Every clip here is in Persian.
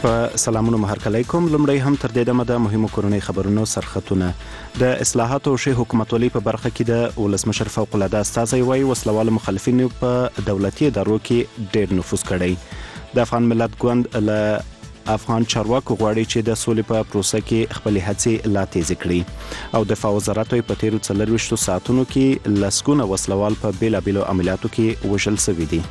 په سلامونو مهرکلی کوم. لومړی هم تر دې دمه د مهمو کورنۍ خبرونو سرخطونه. د اصلاحاتو او ښې حکومتولۍ په برخه کې د ولسمشر فوق العاده استازی وایي وسلوالو مخالفینو په دولتي ادارو کې ډېر نفوذ کړی. د افغان ملت ګوند له افغان چارواکو غواړي چې د سولې په پروسه کې خپلې هڅې لا تیزې کړي. او دفاع وزارت په تیرو 24 ساعتونو کې لسګونه وسلوال په بیلابیلو عملیاتو کې وژل شوي دي.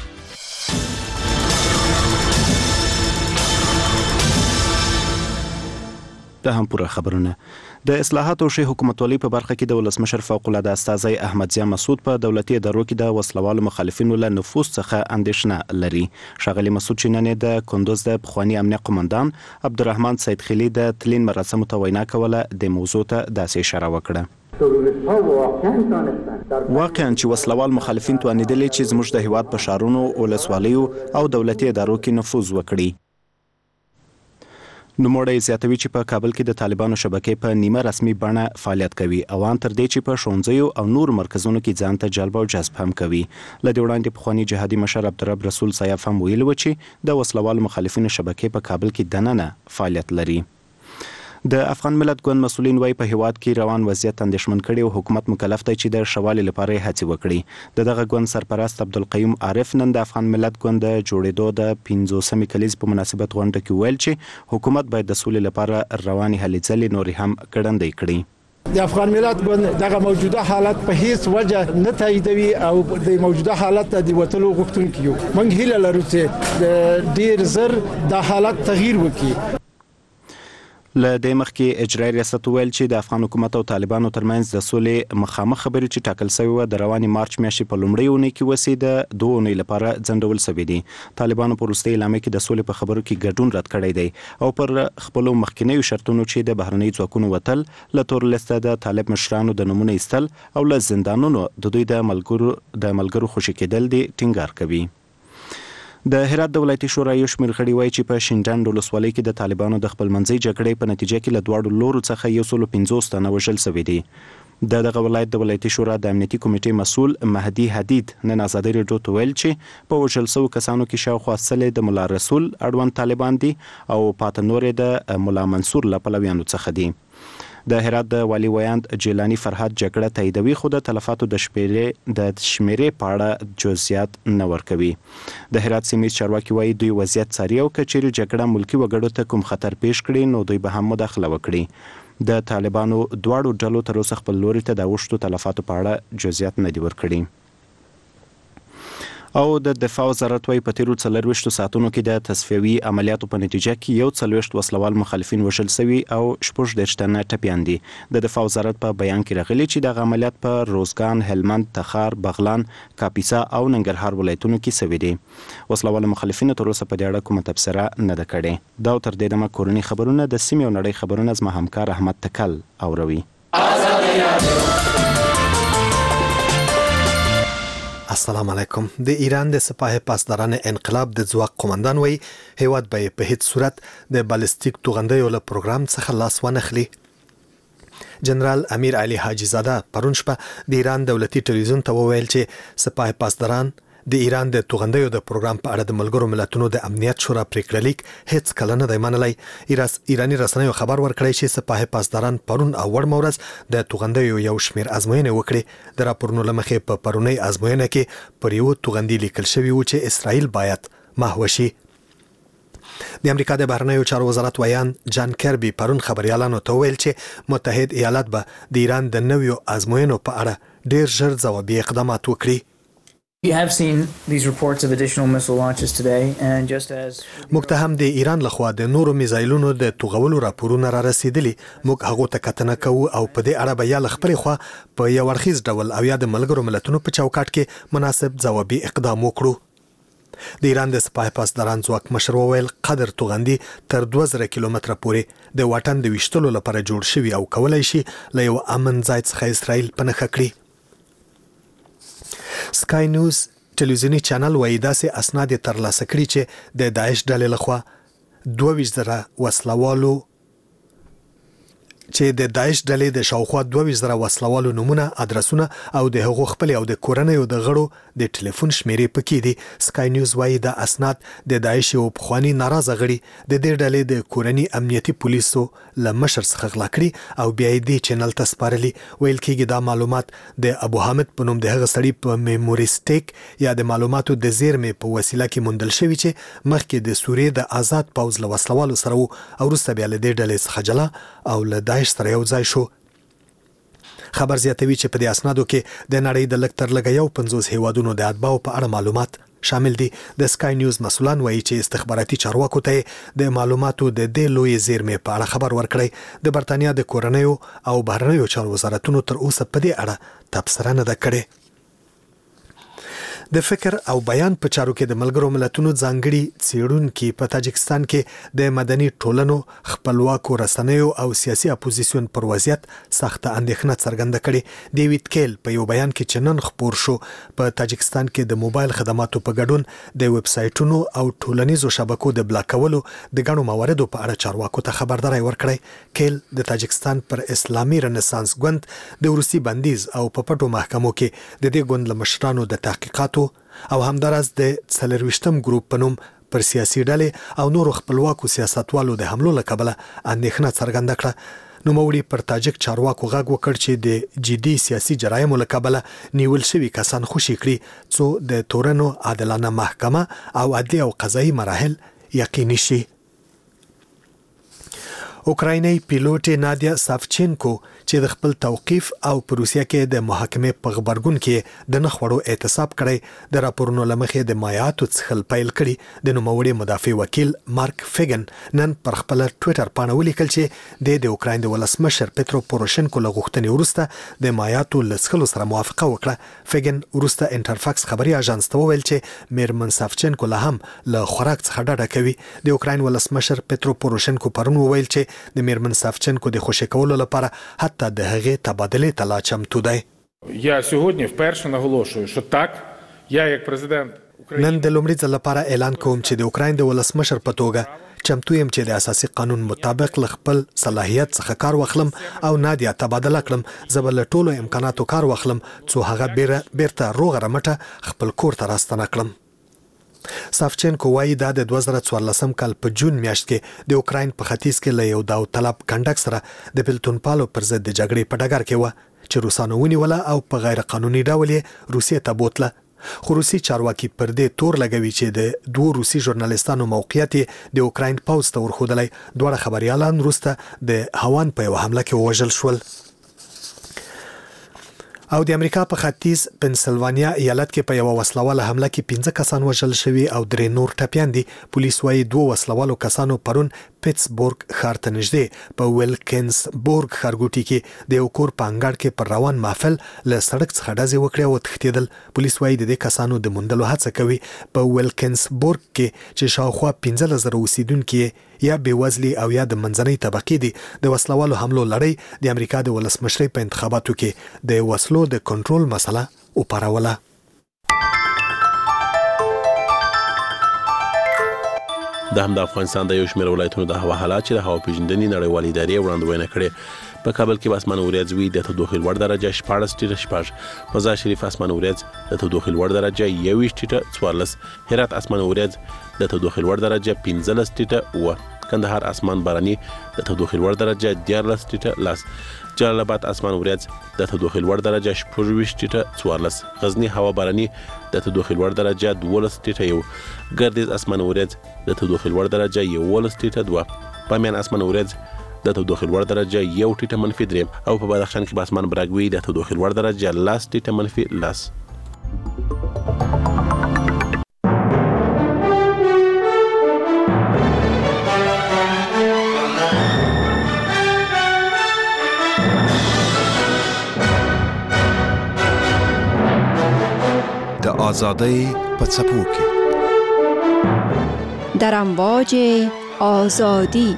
د هم پوره خبرونه. د اصلاحاتو او ښې حکومتولۍ په برخه کې د ولسمشر فوق العاده استازی احمد ضیا مسعود په دولتي ادارو کې د وسلوالو مخالفینو له نفوذ څخه اندېښنه لري. ښاغلي مسعود چې نن د کندوز د پخواني امنیه قومندان عبدالرحمن سیدخیلي د تلین مراسمو ته وینا کوله د موضوع ته داسې اشاره وکړه. واقعا چې وسلوال مخالفین توانېدلي چې زموږ د هیواد په ښارونو، ولسوالیو او دولتي ادارو کې نفوذ وکړي. نوموړی زیاتوي چې په کابل کې د طالبانو شبکې په نیمه رسمي بڼه فعالیت کوي او ان تر دې چې په ښوونځیو او نور مرکزونو کې ځان ته جلب او جذب هم کوي. له دې وړاندې پخواني جهادي مشر عبدالرب رسول سیاف هم ویلي و چې د وسلوالو مخالفینو شبکې په کابل کې دننه فعالیت لري. د افغان ملت ګوند مسؤلین وايي په هیواد کې روان وضعیت اندېښمن کړي او حکومت مکلف دی چې د ښه والي لپاره یې هڅې وکړي. د دغه ګوند سرپرست عبدالقیوم عارف نن د افغان ملت ګوند د جوړېدو د 50مې کلیزې په مناسبت غونډه کې ویل چې حکومت باید د سولې لپاره روانې هلې ځلې نورې هم ګړندۍ کړي. د افغان ملت ګوند دغه موجوده حالت په هیڅ وجه نه تاییدوي او د موجوده حالت د وټلو غوښتونکي یو. موږ هیله لرو چې ډیر زر د حالت تغییر وکړي. له دې مخکې اجرایي ریاست ویل چې د افغان حکومت او طالبانو ترمنځ د سولې مخامخ خبرې چې ټاکل شوې وه د روانې مارچ میاشتې په لومړۍ اونۍ کې وسې د 2 اونۍ لپاره ځنډول شوي دي. طالبانو په وروستۍ اعلامیه کې د سولې په خبرو کې ګډون رد کړی دی او پر خپلو مخکینیو شرطونو چې د بهرنیو ځواکونو وتل، له تور لیسته د طالب مشرانو د نومونه ایستل او له زندانونو د دوی د ملګرو خوشي کېدل دي ټینګار کوي. د هرات د ولایتي شورا یو شمېر غړي وایي چې په شینډنډ ولسوالۍ کې د طالبانو د خپلمنځي جګړې په نتیجه کې له دواړو لورو څخه 150 تنه وژل شوي دي. د دغه ولایت د ولایتي شورا د امنیتي کمیټې مسؤل مهدي حدید نن ازادي راډیو ته ویل چې په وژل شوو کسانو کې شاوخوا 100 د ملا رسول اړوند طالبان دي او پاته نورې د ملا منصور له پلویانو څخه دي. د هرات د والي ویاند جیلانی فرهاد جګړه تاییدوي خو د تلفاتو د شمیرې په اړه جزئیات نه ورکوي. د هرات سیمې چارواکي وایي دوی وضعیت څاري او که چیرې جګړه ملکي وګړو ته کوم خطر پیښ کړي نو دوی به هم مداخله وکړي. د طالبانو دواړو ډلو تر اوسه خپل لوري ته د اوښتو تلفاتو په اړه جزئیات نه دي ورکړي. او د دفاع وزارت وايي په تیرو 24 ساعتونو کې د تصفیوي عملیاتو په نتیجه کې 40 وسلوال مخالفین وژل شوي او 14 تنه ټپیان دي. د دفاع وزارت په بیان کې راغلي چې دغه عملیات په روزګان، هلمند، تخار، بغلان، کاپیسا او ننګرهار ولایتونو کې شوي دي. وسلوال مخالفینو تر اوسه په دې اړه کومه تبصره نه ده کړې. دا تر دې دمه کورنۍ خبرونه د سیمې او نړۍ خبرونه زما همکار احمد تکل اوروي. السلام علیکم. د ایران د سپاه پاسداران انقلاب د ځواک قومندان وی هیواد به په هیڅ صورت د بالستیک توغندیو له پروګرام څخه لاس ونخلي. جنرال امیر علي حاجی زاده پرون شپه د ایران دولتي ټلویزیون ته وویل چې سپاه پاسداران د ایران د توغندیو د پروګرام په اړه د ملګرو ملتونو د امنیت شورا پریکړه لیک هیڅ کله نه دی منلی. ایرانی رسنیو خبر ورکړی چې سپاه پاسداران پرون او وړمه ورځ د توغندیو یو شمېر ازموینې وکړي. د راپورونو له مخې په پرونۍ ازموینه کې پر یو توغندي لیکل شوي و چې اسرائیل باید محو شي. د امریکا د بهرنیو چارو وزارت ویان جان کربي پرون خبريالانو ته ویل چې متحد ایالات به د ایران د نویو ازموینو په اړه ډیر ژر ځوابي اقدامات وکړي. We have seen these reports of additional missile launches today and just as مقتهم د ایران لخوا د نورو میزایلونو د توغولو راپورونه را رسیدلي. موږ هغه ته کتنه کوو او په دې اړه به یا خپل خوا په یو ورخیز ډول او یا د ملګرو ملتونو په چوکاټ کې مناسب ځوابي اقدام وکړو. د ایران د سپاه پاسداران ځواک مشر وویل قدر توغندي تر 2000 کیلومتره پورې د واټن د ویشتلو لپاره جوړ شوی او کولای شي له یو امن ځای څخه اسرائیل پنهخه کړي. سکای نیوز ټلویزیونی چینل وایي داسې اسناد ترلاسه کړي چې د داعش ډلې لخوا 22,000 وسلوالو چې د داعش ډلې د شاوخوا 22,000 وسلوالو نمونه، ادرسونه او د هغو خپل او د کورنیو د غړو د ټلیفون شمیرې پکې دي. سکای نیوز وایي د اسناد د داعش او پخوانی ناراضه غړي د دې ډلې د کورنی امنیتي پولیسو له مشر څخه غلا کړي او بیا یې د چینل ته سپارلي. ویل کېږي دا معلومات د ابو حامد په نوم د هغه سړي په میموري سټیک یا د معلوماتو د زیرمې په وسیله کې موندل شوی چې مخکې د سوریې د آزاد پوځ له وسلوالو سره او وروسته بیا له دې ډلې څخه جلا او له داعش سره یو ځای شو. خبر زیاتوي چې په دې اسنادو کې د نړۍ د لږ تر لږه 50 هیوادونو د اتباعو په اړه معلومات شامل دي. د سکای نیوز مسؤلان وایي چې استخباراتي چارواکو ته د معلوماتو د دې لوی زیرمې په اړه خبر ورکړی. د برتانیا د کورنیو او بهرنیو چارو وزارتونو تر اوسه په دې اړه تبصره نه ده کړې. د فکر او بیان په چارو کې د ملګرو ملتونو ځانګړي څېړونکي په تاجکستان کې د مدني ټولنو، خپلواکو رسنیو او سیاسي اپوزیسیون پر وضعیت سخته اندېښنه څرګنده کړې. ډیوید کیل په یو بیان کې چې نن خپور شو په تاجکستان کې د موبایل خدماتو په ګډون د ویب سایټونو او ټولنیزو شبکو د بلاکولو د ګڼو مواردو په اړه چارواکو ته خبرداري ورکړی. کیل د تاجکستان پر اسلامي رنسانس ګوند د روسي بندیز او په پټو محکمو کې د دې ګوند له مشرانو د تحقیقاتو او همدارس د 24م ګروپ په نوم پر سیاسي ډلې او نورو خپلواکو سیاستوالو د حملو له کبله اندېښنه څرګنده کړه. نوموړي پر تاجک چارواکو غږ وکړ چې د جدي سیاسي جرایمو له کبله نیول شوي کسان خوشي کړي څو د تورنو عادلانه محکمه او عدلي او قضایي مراحل یقیني شي. اوکرایني پیلوټ نادیا سافچینکو چې د خپل توقیف او په روسیه کې د محاکمې په خبرګون کې د نخوړو اعتصاب کړی د راپورونو لمخې د مایعاتو څښل پیل کړي. د نوموړي مدافع وکیل مارک فیګن نن پر خپل ټوئیټر باندې ولیکل چې د اوکراین د ولسمشر پترو پوروشنکو له غوښتنې وروسته د مایعاتو له څښلو سره موافقه وکړه. فیګن وروسته انټرفاکس خبري اژانس ته وویل چې میرمن سافچینکو له هم له خوراک څخه ډډه کوي. د اوکراین ولسمشر پترو پوروشنکو پرون وویل چې د میرمن سافچینکو د خوشی کولو لپاره حتی د هغې تبادلې ته لا چمتو دی. Я сьогодні вперше наголошую, що так, я як президент نن د لومړي ځل لپاره اعلان کوم چې د اوکراین د ولسمشر په توګه چمتو یم چې د اساسي قانون مطابق له خپل صلاحیت څخه کار واخلم او نادیا تبادله کړم. زه به له ټولو امکاناتو کار واخلم څو هغه بیرته روغه رمټه خپل کور ته راستنه کړم. سافچینکو وایي دا د 2014 کال په جون میاشت کې د اوکراین په ختیځ کې له یو داوطلب کنډک سره د بلتونپالو پر ضد د جګړې په ډګر کې و چې روسانو ونیوله او په غیر قانوني ډول یې روسیې ته بوتله. خو روسي چارواکي پر دې تور لګوي چې د دوه روسي ژورنالیستانو موقعیت د اوکراین پوځ ته ورښودلی. دواړه خبريالان وروسته د هوان په یوه حمله کې ووژل شول. او د امریکا په ختیځ پنسلوانیا ایالت کې په یو وسلواله حمله کې 15 کسان وژل شوي او 3 نور ټپيان دي. پولیس وايي 2 وسلوالو کسانو پرون پیټسبورګ ښار ته نږدې په ویلکنسبورګ ښارګوټي کې د یو کور په انګړ کې پر روان محفل له سړک څخه ډزې وکړې او تښتېدل. پولیس وايي د دې کسانو د موندلو هڅه کوي. په ویلکنسبورګ کې چې شاوخوا 15,000 اوسیدونکي یا بېوزلي او یا د منځنۍ طبقې دي، د وسلوالو حملو لړۍ د امریکا د ولسمشرۍ په انتخاباتو کې د وسلو د کنټرول مسله وپاروله. د هم د افغانستان د یو شمېر ولایتونو د هوا حالات چې د هوا پیژندنې نړیوالې ادارې وړاندوینه کړې. په کابل کې اسمان وریځ وي، د تودوخې لوړ درجه 14.6، مزار شریف اسمان وریځ د تودوخې لوړ درجه 21.14، هرات اسمان وریځ د تودوخې لوړ درجه 15.9، کندهار اسمان باراني د تودوخې لوړ درجه 14.10، جلال آباد اسمان وریځ د تودوخې لوړ درجه 14.14، غزنی هوا باراني د تودوخې لوړ درجه 12.1، ګردیز اسمان وریځ د تودوخې لوړ درجه 11.2، بامیان اسمان وریځ د تودوخې لوړ درجه 1.-3 او په بدخشان کې به اسمان براګوي د تودوخې لوړ درجه 10.-10. د آزادۍ په څپو کې در امواج آزادی.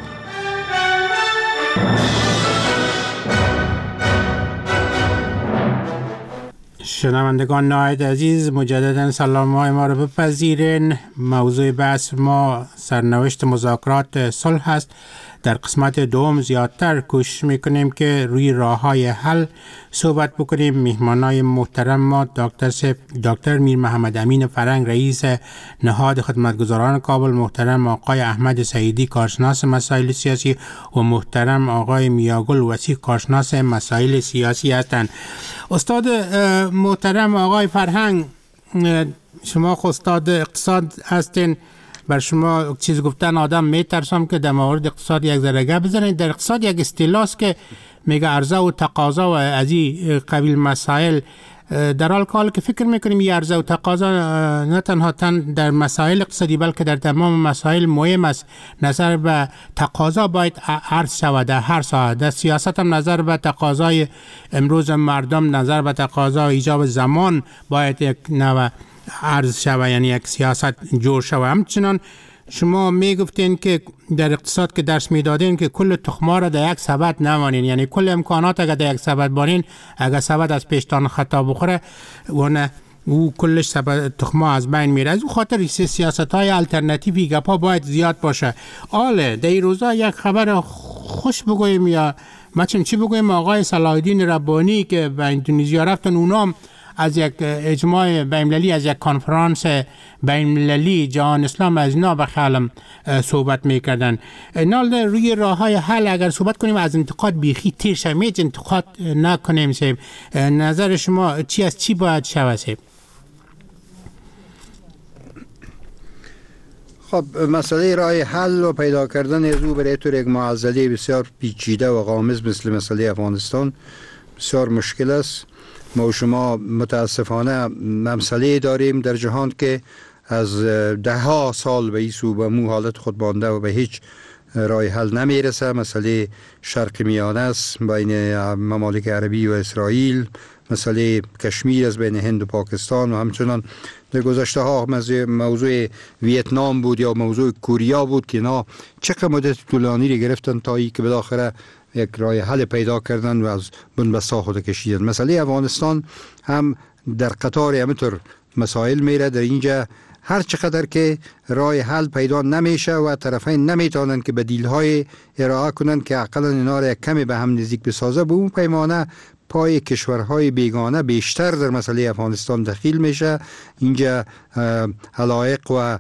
شنوندگان نهایت عزیز، مجددا سلام های ما رو بپذیرین. موضوع بحث ما سرنوشت مذاکرات صلح است در قسمت دوم زیادتر کوشش میکنیم که روی راه‌های حل صحبت بکنیم. مهمانای محترم ما دکتر میر محمد امین فرنگ رئیس نهاد خدمتگزاران کابل، محترم آقای احمد سعیدی کارشناس مسائل سیاسی و محترم آقای میاگل وسیع کارشناس مسائل سیاسی هستند. استاد محترم آقای فرهنگ، شما استاد اقتصاد هستین، بر شما چیز گفتن آدم میترسم که در مورد اقتصاد یک ذره گپ بزنید. در اقتصاد یک اصطلاحی که میگه عرضه و تقاضا و از این قبیل مسائل، در حال که فکر میکنیم این عرضه و تقاضا نه تنها در مسائل اقتصادی بلکه در تمام مسائل مهم است. نظر به تقاضا باید عرض شود در هر ساحه. در سیاست هم نظر به تقاضای امروز مردم، نظر به تقاضا ایجاب زمان باید یک نوع عرض شود، یعنی یک سیاست جور شود. همچنان شما میگفتین که در اقتصاد که درس میدادین که کل تخما را در یک سبد نمانین، یعنی کل امکانات اگر در یک سبد بانین، اگر سبد از پیشتان خطا بخوره و او کلش سبد تخما از بین میره. از او خاطر سیاست های الٹرناتیوی گپا باید زیاد باشه. آله در این روزا یک خبر خوش بگویم یا مثلا چی بگویم، آقای صلاح الدین ربانی که به اندونزیا رفتن، اونام از یک اجماع بین‌المللی، از یک کنفرانس بین‌المللی جهان اسلام از اینا به خیالم صحبت میکردن. نال روی راه های حل اگر صحبت کنیم از انتقاد بیخی تیر شمید انتقاد نکنیم. سیب نظر شما چی از چی باید شود؟ سیب خب مسئله راه حل و پیدا کردن از او برای طور یک معضله بسیار پیچیده و غامض مثل مسئله افغانستان بسیار مشکل است. ما و شما متاسفانه مسئله داریم در جهان که از ده ها سال به این سو به مو حالت خود مانده و به هیچ راه حل نمیرسه. مسئله شرق میانه است بین ممالک عربی و اسرائیل، مسئله کشمیر از بین هند و پاکستان، و همچنان در گذشته ها موضوع ویتنام بود یا موضوع کوریا بود که اینا چقدر مدت طولانی رو گرفتن تا ای که بالاخره یک راه حل پیدا کردن و از بنبسته خود کشیدن. مسئله افغانستان هم در قطار همینطور مسائل میره. در اینجا هر چقدر که راه حل پیدا نمیشه و طرفین نمیتونن که بدیل‌های ارائه کنن که عقلا اینا را کمی به هم نزدیک بسازه، به اون پیمانه پای کشورهای بیگانه بیشتر در مسئله افغانستان دخیل میشه. اینجا علایق و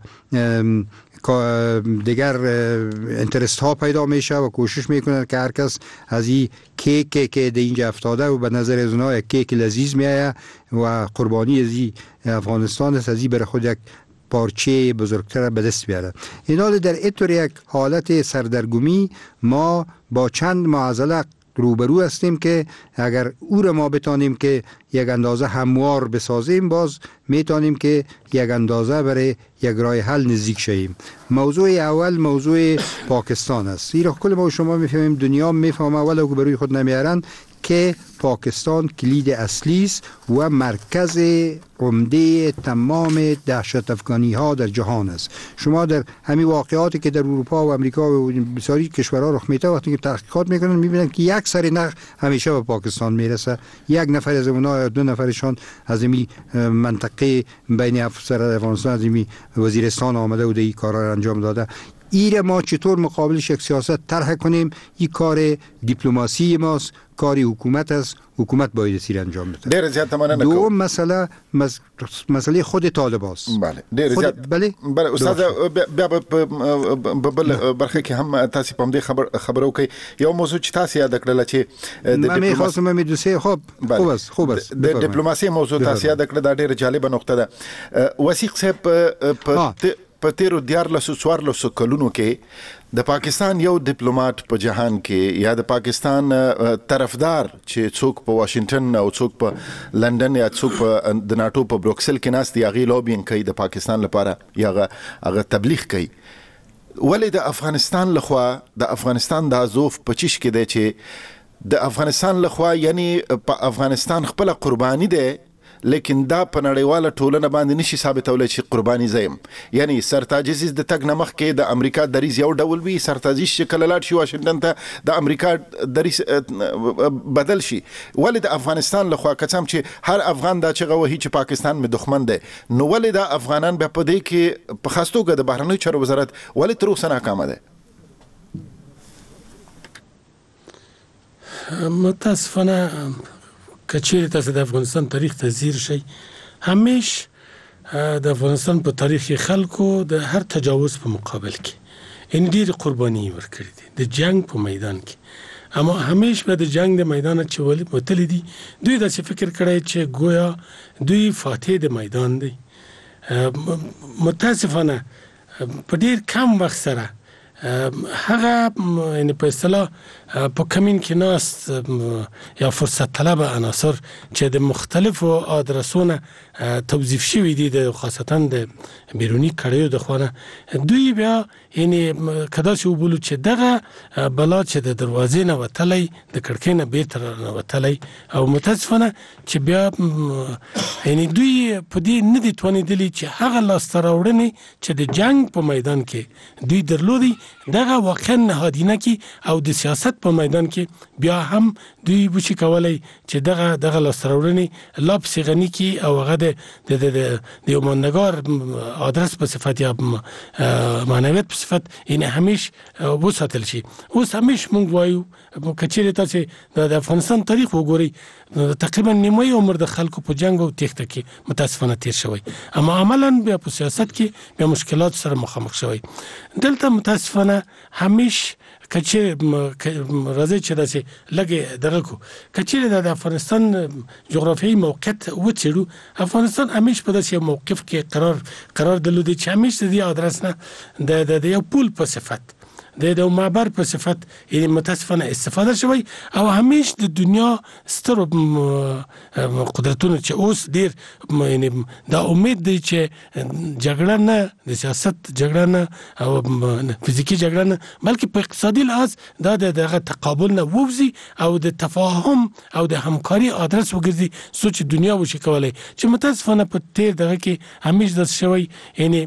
دیگر انترست ها پیدا میشه و کوشش میکنن که هر کس از این کیک که در اینجا افتاده و به نظر از اونها یک کیک لذیذ میایه و قربانی از این افغانستان است، از این برای خود یک پارچه بزرگتر به دست بیاره. اینا در اینطور یک حالت سردرگمی ما با چند معضله روبرو هستیم که اگر او را ما بتانیم که یک اندازه هموار بسازیم، باز میتونیم که یک اندازه برای یک راه حل نزدیک شویم. موضوع اول موضوع پاکستان است. این را کل ما و شما میفهمیم، دنیا میفهمه ولو که بروی خود نمیارن که پاکستان کلید اصلی است و مرکز عمده تمام دهشت افغانی ها در جهان است. شما در همین واقعاتی که در اروپا و امریکا و بسیاری کشورها رخ میده وقتی که تحقیقات میکنن میبینن که یک سری نخ همیشه به پاکستان میرسه. یک نفر از اونها یا دو نفرشان از این منطقه بین افغانستان از این وزیرستان آمده و این کارا را انجام داده. ایره ما چطور مقابلش یک سیاست طرح کنیم؟ این کار دیپلماسی ماست، کاری حکومت است. حکومت باید سیر انجام بده. ډیر زیات مننه. دوم مسئله خود طالبان است. بله ډیر زیات. بله استاد بیا بل برخه کې هم تاسو په دې خبرو کې یو موضوع چې تاسو یاد کړل چې د ډیپلوماسي خوب است د ډیپلوماسي موضوع تاسو یاد کړل دا ډیره جالب نقطه ده. وثیق صاحب په تیرو 14 کلونو کې د پاکستان یو ډیپلوماټ په جهان کې یا د پاکستان طرفدار چې څوک په واشنگټن او څوک په لندن یا څوک په د ناتو په بروکسل کې ناست دی هغه لوبینګ کوي د پاکستان لپاره یا هغه تبلیغ کوي. ولې د افغانستان لخوا د افغانستان د ازوف په چش کې دی چې د افغانستان لخوا یعنی په افغانستان خپل قرباني ده، لیکن دا په نړیواله ټولنه باندې نشي ثابتولای چې قرباني زیم. یعنی سرتاج عزیز د تګ نمخ کې د امریکا دریز یو ډول وي، سرتاج شکل لاټ شي واشنگټن ته د امریکا دریز بدل شي. ولې د افغانستان لخوا کڅم چې هر افغان دا چې غوي چې پاکستان می دښمن دی، نو ولې د افغانان په دې کې په خاص توګه د بهرنیو چارو وزارت ولې تر اوسه ناکام دی؟ متاسفانه کچېرې تاسو د افغانستان تاریخ ته ځیر شئ، همیش د افغانستان په تاریخ خلکو د هر تجاوز په مقابل کې ان ډېر قرباني ورکړي دي د جنگ په میدان کې. اما همیش به د جنگ د میدان چې وتلی دي، دوی داسې فکر کړی چې گویا دوی فاتح د میدان دی. متاسفانه په ډېر کم وخت سره هغه یعنی په اصطلاح په کمین کې ناست یا فرصت طلب عناصر چې د مختلفو آدرسونو توظیف شوي دي، د خاصتا د بیرونی کړیو د خوانه، دوی بیا یعنی کدا چې وبولو چې دغه بلا چې د دروازې نه وتلی د کړکۍ نه بیرته نه وتلی، او متاسفانه چې بیا یعنی دوی په دې نه دي توانېدلي چې هغه لاسته راوړنې چې د جنگ په میدان کې دوی درلودي دغه واقعا نهادینه کی او د سیاست په میدان کې بیا هم دوی وشي کولای چې دغه لاسته لا پسې غني کی او هغه د یو ماندګار آدرس په صفت یا معنویت په صفت یعنی همیش وساتل شي. اوس همیش مونږ وایو کچېرې تاسو د افغانستان تاریخ وګورئ، تقریبا نیمه عمر د خلکو په جنگ او تېښته کې متاسفانه تیر شوی، اما عملاً بیا په سیاست کې بیا مشکلات سره مخامخ شوی. دلته متاسفانه همیش کچېرې راځي چې داسې لږه دغه کو کچېرې د افغانستان جغرافیایي موقعیت وڅېړو، افغانستان همیش په داسې موقف کې قرار درلودی چې همیش د دې آدرس نه د یو پول په صفت د معبر په صفت یعنی متاسفانه استفاده شوی، او همیش د دنیا ستر قدرتونو چې اوس ډیر یعنی دا امید دی چې جګړه نه د سیاست جګړه نه او فزیکی جګړه نه بلکې په اقتصادي لحاظ دا دغه تقابل نه ووزي او د تفاهم او د همکاري آدرس وګرځي سوچ دنیا وشي کولای، چې متاسفانه په تیر دغه کې همیش د شوی یعنی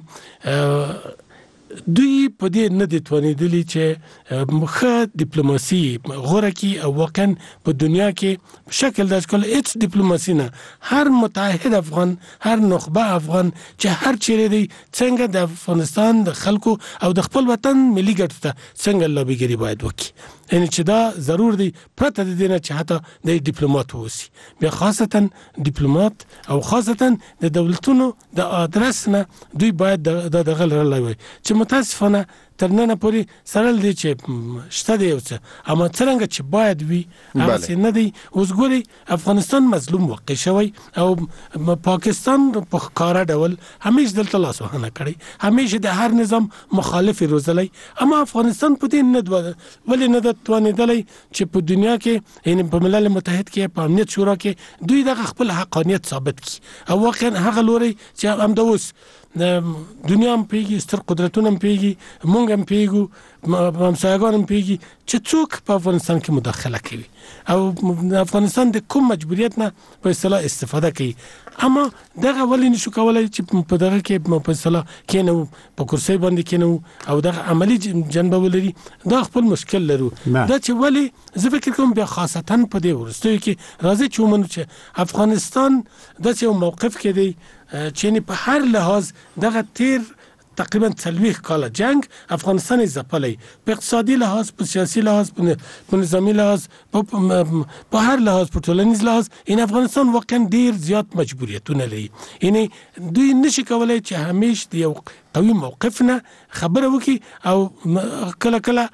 دوی په دې نه دي توانېدلي چې ښه ډیپلوماسي غوره کړي او واقعا په دنیا کې شکل داسې کول هیڅ ډیپلوماسي نه هر متحد افغان هر نخبه افغان چې هر چیرې دی څنګه د افغانستان د خلکو او د خپل وطن ملي ګټو ته څنګه لابیګري باید وکړي، یعنی چې دا ضرور دی پرته د دې نه چې حتی د ډیپلومات ووسي، بیا خاصتا ډیپلومات او خاصتا د دولتونو د آدرس نه دوی باید دغه لرلی وي چې متاسفانه تر ننه پورې سره دی چې شته دی، اما څرنګه چې باید وي هغسې نه دی. اوس ګورئ افغانستان مظلوم واقع شوی او پاکستان په ښکاره ډول همیش دلته لاسوهنه کړی، همیش د هر نظام مخالف روزلی، اما افغانستان په دې ولې نه ده توانېدلی چې په دنیا کې یعنی په ملل متحد کې په امنیت شورا کې دوی دغه خپل حقانیت ثابت کړي او واقعا هغه لوري چې همدا اوس دنیا هم پیږي، ستر قدرتونه هم پیږي، مونږ هم پیږو، همسایګان هم پیږي چې څوک په افغانستان کې مداخله کوي او د افغانستان د کوم مجبوریت نه په اصطلاح استفاده کوي، اما دغه ولې نشو کولای چې په دغه کې په اصطلاح کېنو په کرسۍ باندې کېنو او دغه عملی جنبه ولري، دا خپل مشکل لرو. دا چې ولې زه فکر کوم بیا خاصتا په دې وروستیو کې راځي چې ومنو چې افغانستان داسې یو موقف کې دی چې په هر لحاظ دغه تیر تقریبا 40 کاله جنگ افغانستان ځپلی، په اقتصادي لحاظ، په سیاسي لحاظ، په نظامی لحاظ، په هر لحاظ، په ټولنیز لحاظ این افغانستان واقعا ډیر زیات مجبوریتونه لري، یعنی دوی نشي کولای چې همیش د یو قوي موقف نه خبره وکړي او کله کله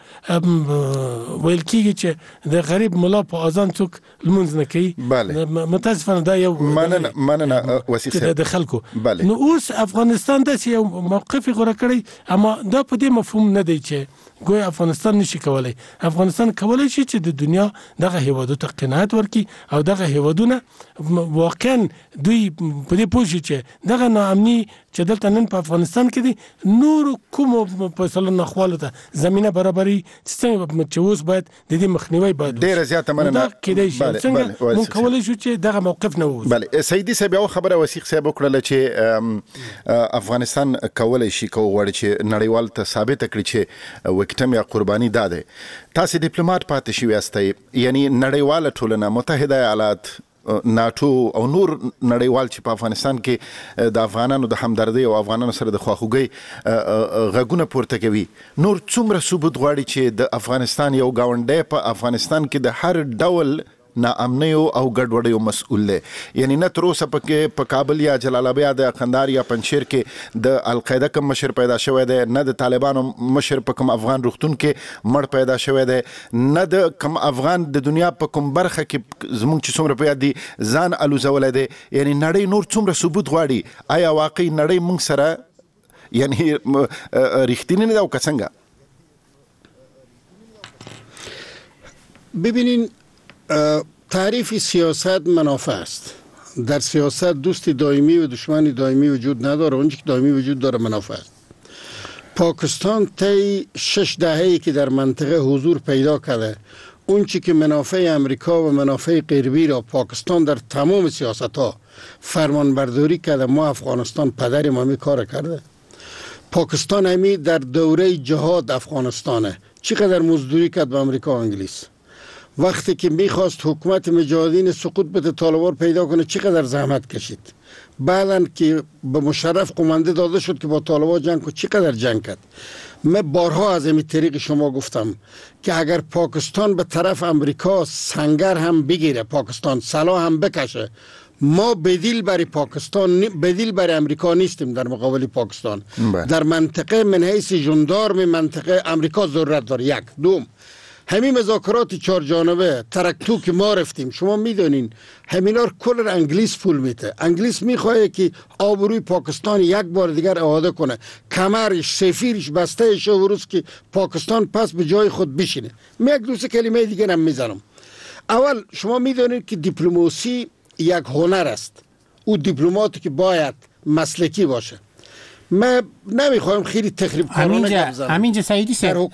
ویل کېږي چې د غریب ملا په اذان څوک لمونځ نه کوي، متاسفانه دا یو مننه وسیق صاحب د خلکو. نو اوس افغانستان داسې یو موقف غوره کړی، اما دا په دې مفهوم نه دی چې ګویا افغانستان نشي کولای، افغانستان کولای شي چې د دنیا دغه هیوادو ته قناعت ورکړي او دغه هیوادونه واقعا دوی په دې پوه شي چې دغه ناامني چې دلته نن په افغانستان کې دي نور کوم په سلو نخوالو ته زمينه برابرۍ چې اوس باید د دې مخنیوي باید ډیره زیاته مننه کېدای شي څنګه مونږ کولای شو چې دغه موقف نه ووځي. بله سیدي صاحب یو خبره وسیق صاحب وکړله چې افغانستان کولای شي غواړي چې نړیوال ته ثابت کړي چې وکټم یا قرباني داده، تاسو ډیپلوماټ پاتې شوی یاستئ، یعنی نړیواله ټولنه، متحده ایالات، ناتو او نور نړیوال چې په افغانستان کې د افغانانو د همدردۍ او افغانانو سره د خواخوږۍ غږونه پورته کوي، نور څومره ثبوت غواړي چې د افغانستان یو گاونډی په افغانستان کې د هر ډول ناامنیو او ګډوډیو مسؤل دی؟ یعنی نه تر اوسه په کابل یا جلال آباد یا قندهار یا پنجشیر کې د القاعده کوم مشر پیدا شوی دی، نه د طالبانو مشر په کوم افغان روغتون کې مړ پیدا شوی دی، نه د کوم افغان د دنیا په کوم برخه کې زموږ چې څومره په یاد دي ځان الوزولی دی. یعنی نړۍ نور څومره ثبوت غواړي؟ آیا واقعي نړۍ موږ سره یعنی رښتینې نه ده او که څنګه؟ ببینین، تعریف سیاست منافع است. در سیاست دوست دائمی و دشمن دائمی وجود نداره، اون که دائمی وجود داره منافع است. پاکستان طی 6 دهه‌ای که در منطقه حضور پیدا کرده، اون چی که منافع امریکا و منافع غربی را پاکستان در تمام سیاست‌ها فرمانبرداری کرده. ما افغانستان پدریم همین کار کرده. پاکستان همین در دوره جهاد افغانستانه چقدر مزدوری کرد به امریکا و انگلیس. وقتی که میخواست حکومت مجاهدین سقوط بده، طالبان پیدا کنه، چقدر زحمت کشید. بعدن که به مشرف قمانده داده شد که با طالبان جنگ کنه، چقدر جنگ کرد. من بارها از این طریق شما گفتم که اگر پاکستان به طرف امریکا سنگر هم بگیره، پاکستان سلاح هم بکشه، ما بدیل برای پاکستان، بدیل برای امریکا نیستیم در مقابل پاکستان. در منطقه من حیث ژاندارم منطقه امریکا ضرورت داره. یک. دوم، همین مذاکرات 4 جانبه ترکتو که ما رفتیم، شما میدونین همینا رو کل انگلیس پول میده. انگلیس میخواه که آبروی پاکستان یک بار دیگر اعاده کنه، کمرش سفیرش بسته شه و روز که پاکستان پس به جای خود بشینه. من یک دوست کلمه دیگه هم میزنم. اول شما میدونید که دیپلماسی یک هنر است. او دیپلماتی که باید مسلکی باشه. من نمیخوایم خیلی تخریب کارانه گپ بزنم. همینجا سعیدی صاحب،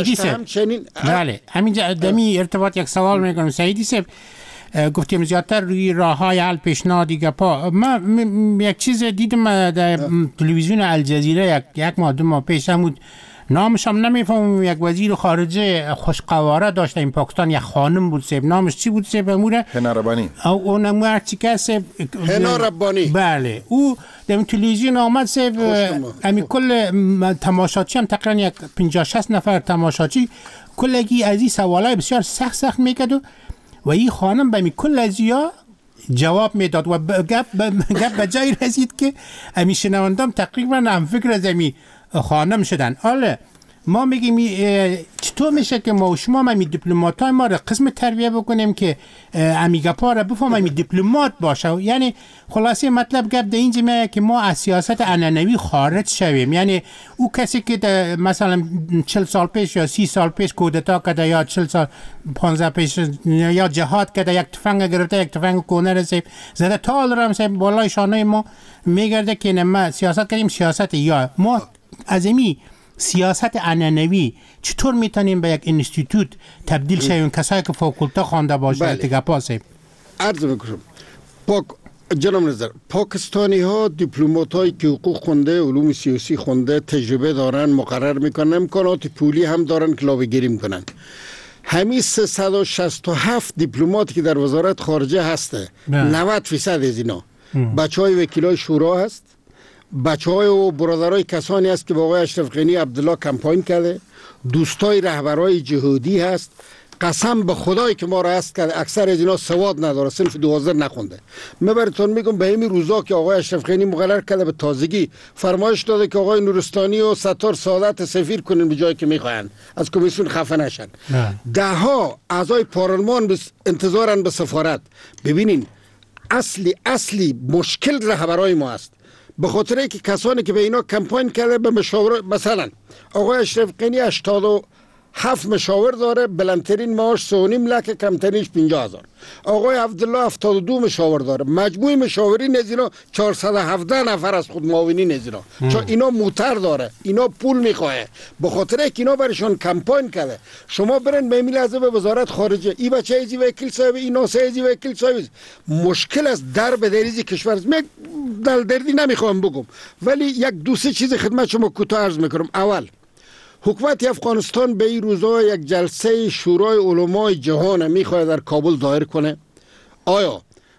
بله همینجا دمی ارتباط یک سوال میکنم. سعیدی صاحب گفتیم زیادتر روی راههای حل پیشنهادی گپا. من یک چیز دیدم در تلویزیون الجزیره یک ماه 2 ماه پیش، همون نامش هم نمیفهمم، یک وزیر خارجه خوشقواره داشته این پاکستان، یک خانم بود صاحب، نامش چی بود صاحب؟ اموره هنا ربانی. او اون هرچی که صاحب هنا ربانی، بله او در تلویزیون آمد صاحب. امی کل تماشاچی هم تقریبا یک 50-60 نفر تماشاچی کلگی از این سوالای بسیار سخت میکرد و این خانم به می کل ازیا جواب میداد و گپ به جای رسید که امی شنوندم تقریبا هم فکر از امی خانم شدن. حالا ما میگیم چطور میشه که ما و شما می دیپلماتای ما را قسم تربیه بکنیم که امیگاپا را بفهم دیپلمات باشه. یعنی خلاصه مطلب گپ در اینجا میگه که ما از سیاست عنعنوی خارج شویم. یعنی او کسی که مثلا 40 سال پیش یا 30 سال پیش کودتا کرده یا 40 سال 15 پیش یا جهاد کرده، یک تفنگ گرفته، یک تفنگ کونه رسید زده تال را مثلا بالای شانه ما میگرده که ما سیاست کردیم. سیاست یا ما از امی سیاست عنعنوی چطور میتونیم به یک انستیتوت تبدیل شویم؟ کسایی که فاکولته خوانده باشه گپا صاحب. عرض میکنم جناب نظر، پاکستانی ها دیپلمات هایی که حقوق خونده، علوم سیاسی خونده، تجربه دارن، مقرر میکنن، امکانات پولی هم دارن که لابی گیری میکنن. همین 367 دیپلماتی که در وزارت خارجه هسته، 90% از اینا بچه های وکیلای شورا هست، بچه های و برادرای کسانی هست که با آقای اشرف غنی عبدالله کمپاین کرده، دوستای رهبرای جهادی هست. قسم به خدای که ما را هست کرده، اکثر از اینا سواد نداره، صنف 12 نخونده. من براتون میگم به همین روزا که آقای اشرف غنی مقرر کرده به تازگی فرمایش داده که آقای نورستانی و ستار سعادت سفیر کنن به جایی که میخواین، از کمیسیون خفه نشن. ده ها اعضای پارلمان انتظارن به سفارت. ببینین اصلی مشکل رهبرای ما است، به خاطر که کسانی که به اینا کمپاین کرده به مشاور، مثلا آقای اشرف غنی 87 مشاور داره، بلندترین معاش 3.5 لک، کمترینش 50,000. آقای عبدالله 72 مشاور داره، مجموع مشاورین از اینا 417 نفر از خود معاونین از اینا. چون اینا موتر داره، اینا پول میخواه، به خاطر که اینا برشان کمپاین کرده. شما برن به لحظه به وزارت خارجه، این بچه ایزی وکیل صاحب، اینا سه ایزی وکیل صاحب. مشکل است در به دریزی کشور است. من دلدردی نمیخوام بگم، ولی یک دو سه چیز خدمت شما کوتاه عرض میکنم. اول، حکومت افغانستان به این روزها یک جلسه شورای علمای جهان میخواد در کابل دایر کنه. آیا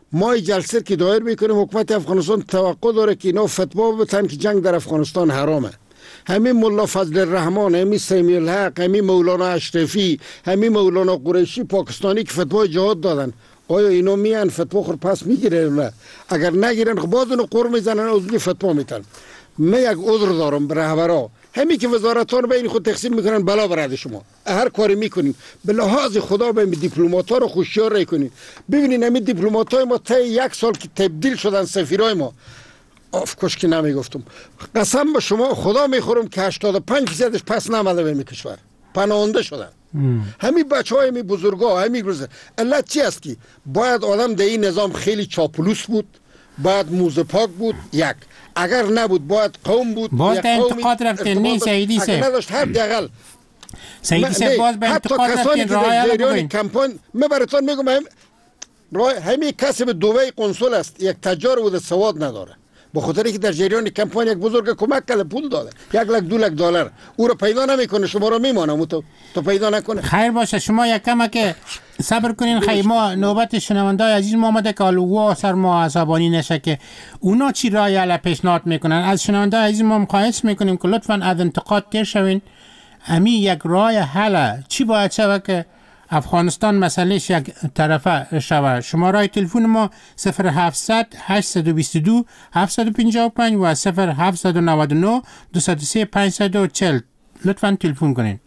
ما جلسه که دایر میکنیم حکومت افغانستان توقع داره که اینا فتوا بتن که جنگ در افغانستان حرامه. همین ملا فضل الرحمن، همین سیمی الحق، همین مولانا اشرفی، همین مولانا قریشی پاکستانی که فتوا جهاد دادن، آیا اینا میان فتوا خور پس میگیرن نه؟ اگر نگیرن خب باز اونو قر میزنن از فتوا میتن. من یک عذر دارم به رهبرا، همین که وزارتان بین خود تقسیم میکنن بلا برای شما هر کاری میکنین به لحاظ خدا به دیپلمات‌ها رو خوشیار کنین. ببینین همین دیپلمات‌های ما تا 1 سال که تبدیل شدن سفیرای ما، افکوش که نمیگفتم، قسم به شما خدا میخورم که 85% پس نامده به می کشور پناهنده شدن. همین بچهای همین بزرگا همین روز علت چی است که باید آدم در این نظام خیلی چاپلوس بود، باید موزه پاک بود، یک اگر نبود باید قوم بود، باز در انتقاد رفتن نیست سیدی اگر نداشت هر دقل سیدی سه باز به انتقاد رفتن رای جریان کمپاین من براتون میگم همین کسب دوبی قنصل است، یک تجار بود سواد نداره، به خاطر اینکه در جریان کمپاین یک بزرگ کمک کرده پول داده 1 لک 2 لک دلار، او رو پیدا نمیکنه، شما رو میمانه تو پیدا نکنه. خیر باشه شما یک کم که صبر کنین. خیلی ما نوبت شنوندای عزیز ما آمده که الوا سر ما عصبانی نشه که اونا چی رای علی پیشنهاد میکنن. از شنوندای عزیز ما خواهش میکنیم که لطفاً از انتقاد تیر شوین. امی یک رای حل چی باید شود که افغانستان مسئلهش یک طرفه شود. شماره تلفن ما 0700 822 755 و 0799 203 540. لطفاً تلفن کنین.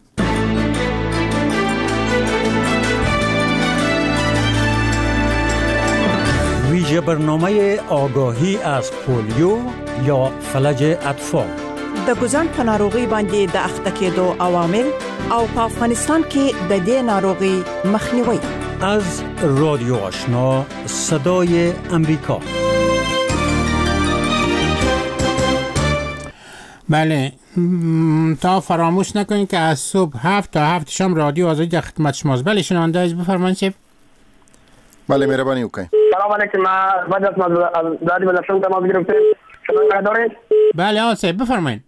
ویژه برنامه آگاهی از پولیو یا فلج اطفال د ګوزن په ناروغي باندې د اخته کېدو عوامل او په افغانستان کې د دې ناروغي مخنیوي. از رادیو آشنا صدای امریکا. بله تا فراموش نکنید که از صبح 7 تا 7 شام رادیو آزادی در خدمت شماست. بله شنونده عزیز بفرمایید شب. بله مهربانی وکړئ. سلام علیکم. بعد از دادی بلشون تمام گرفته شما دارید؟ بله آسه بفرمایید.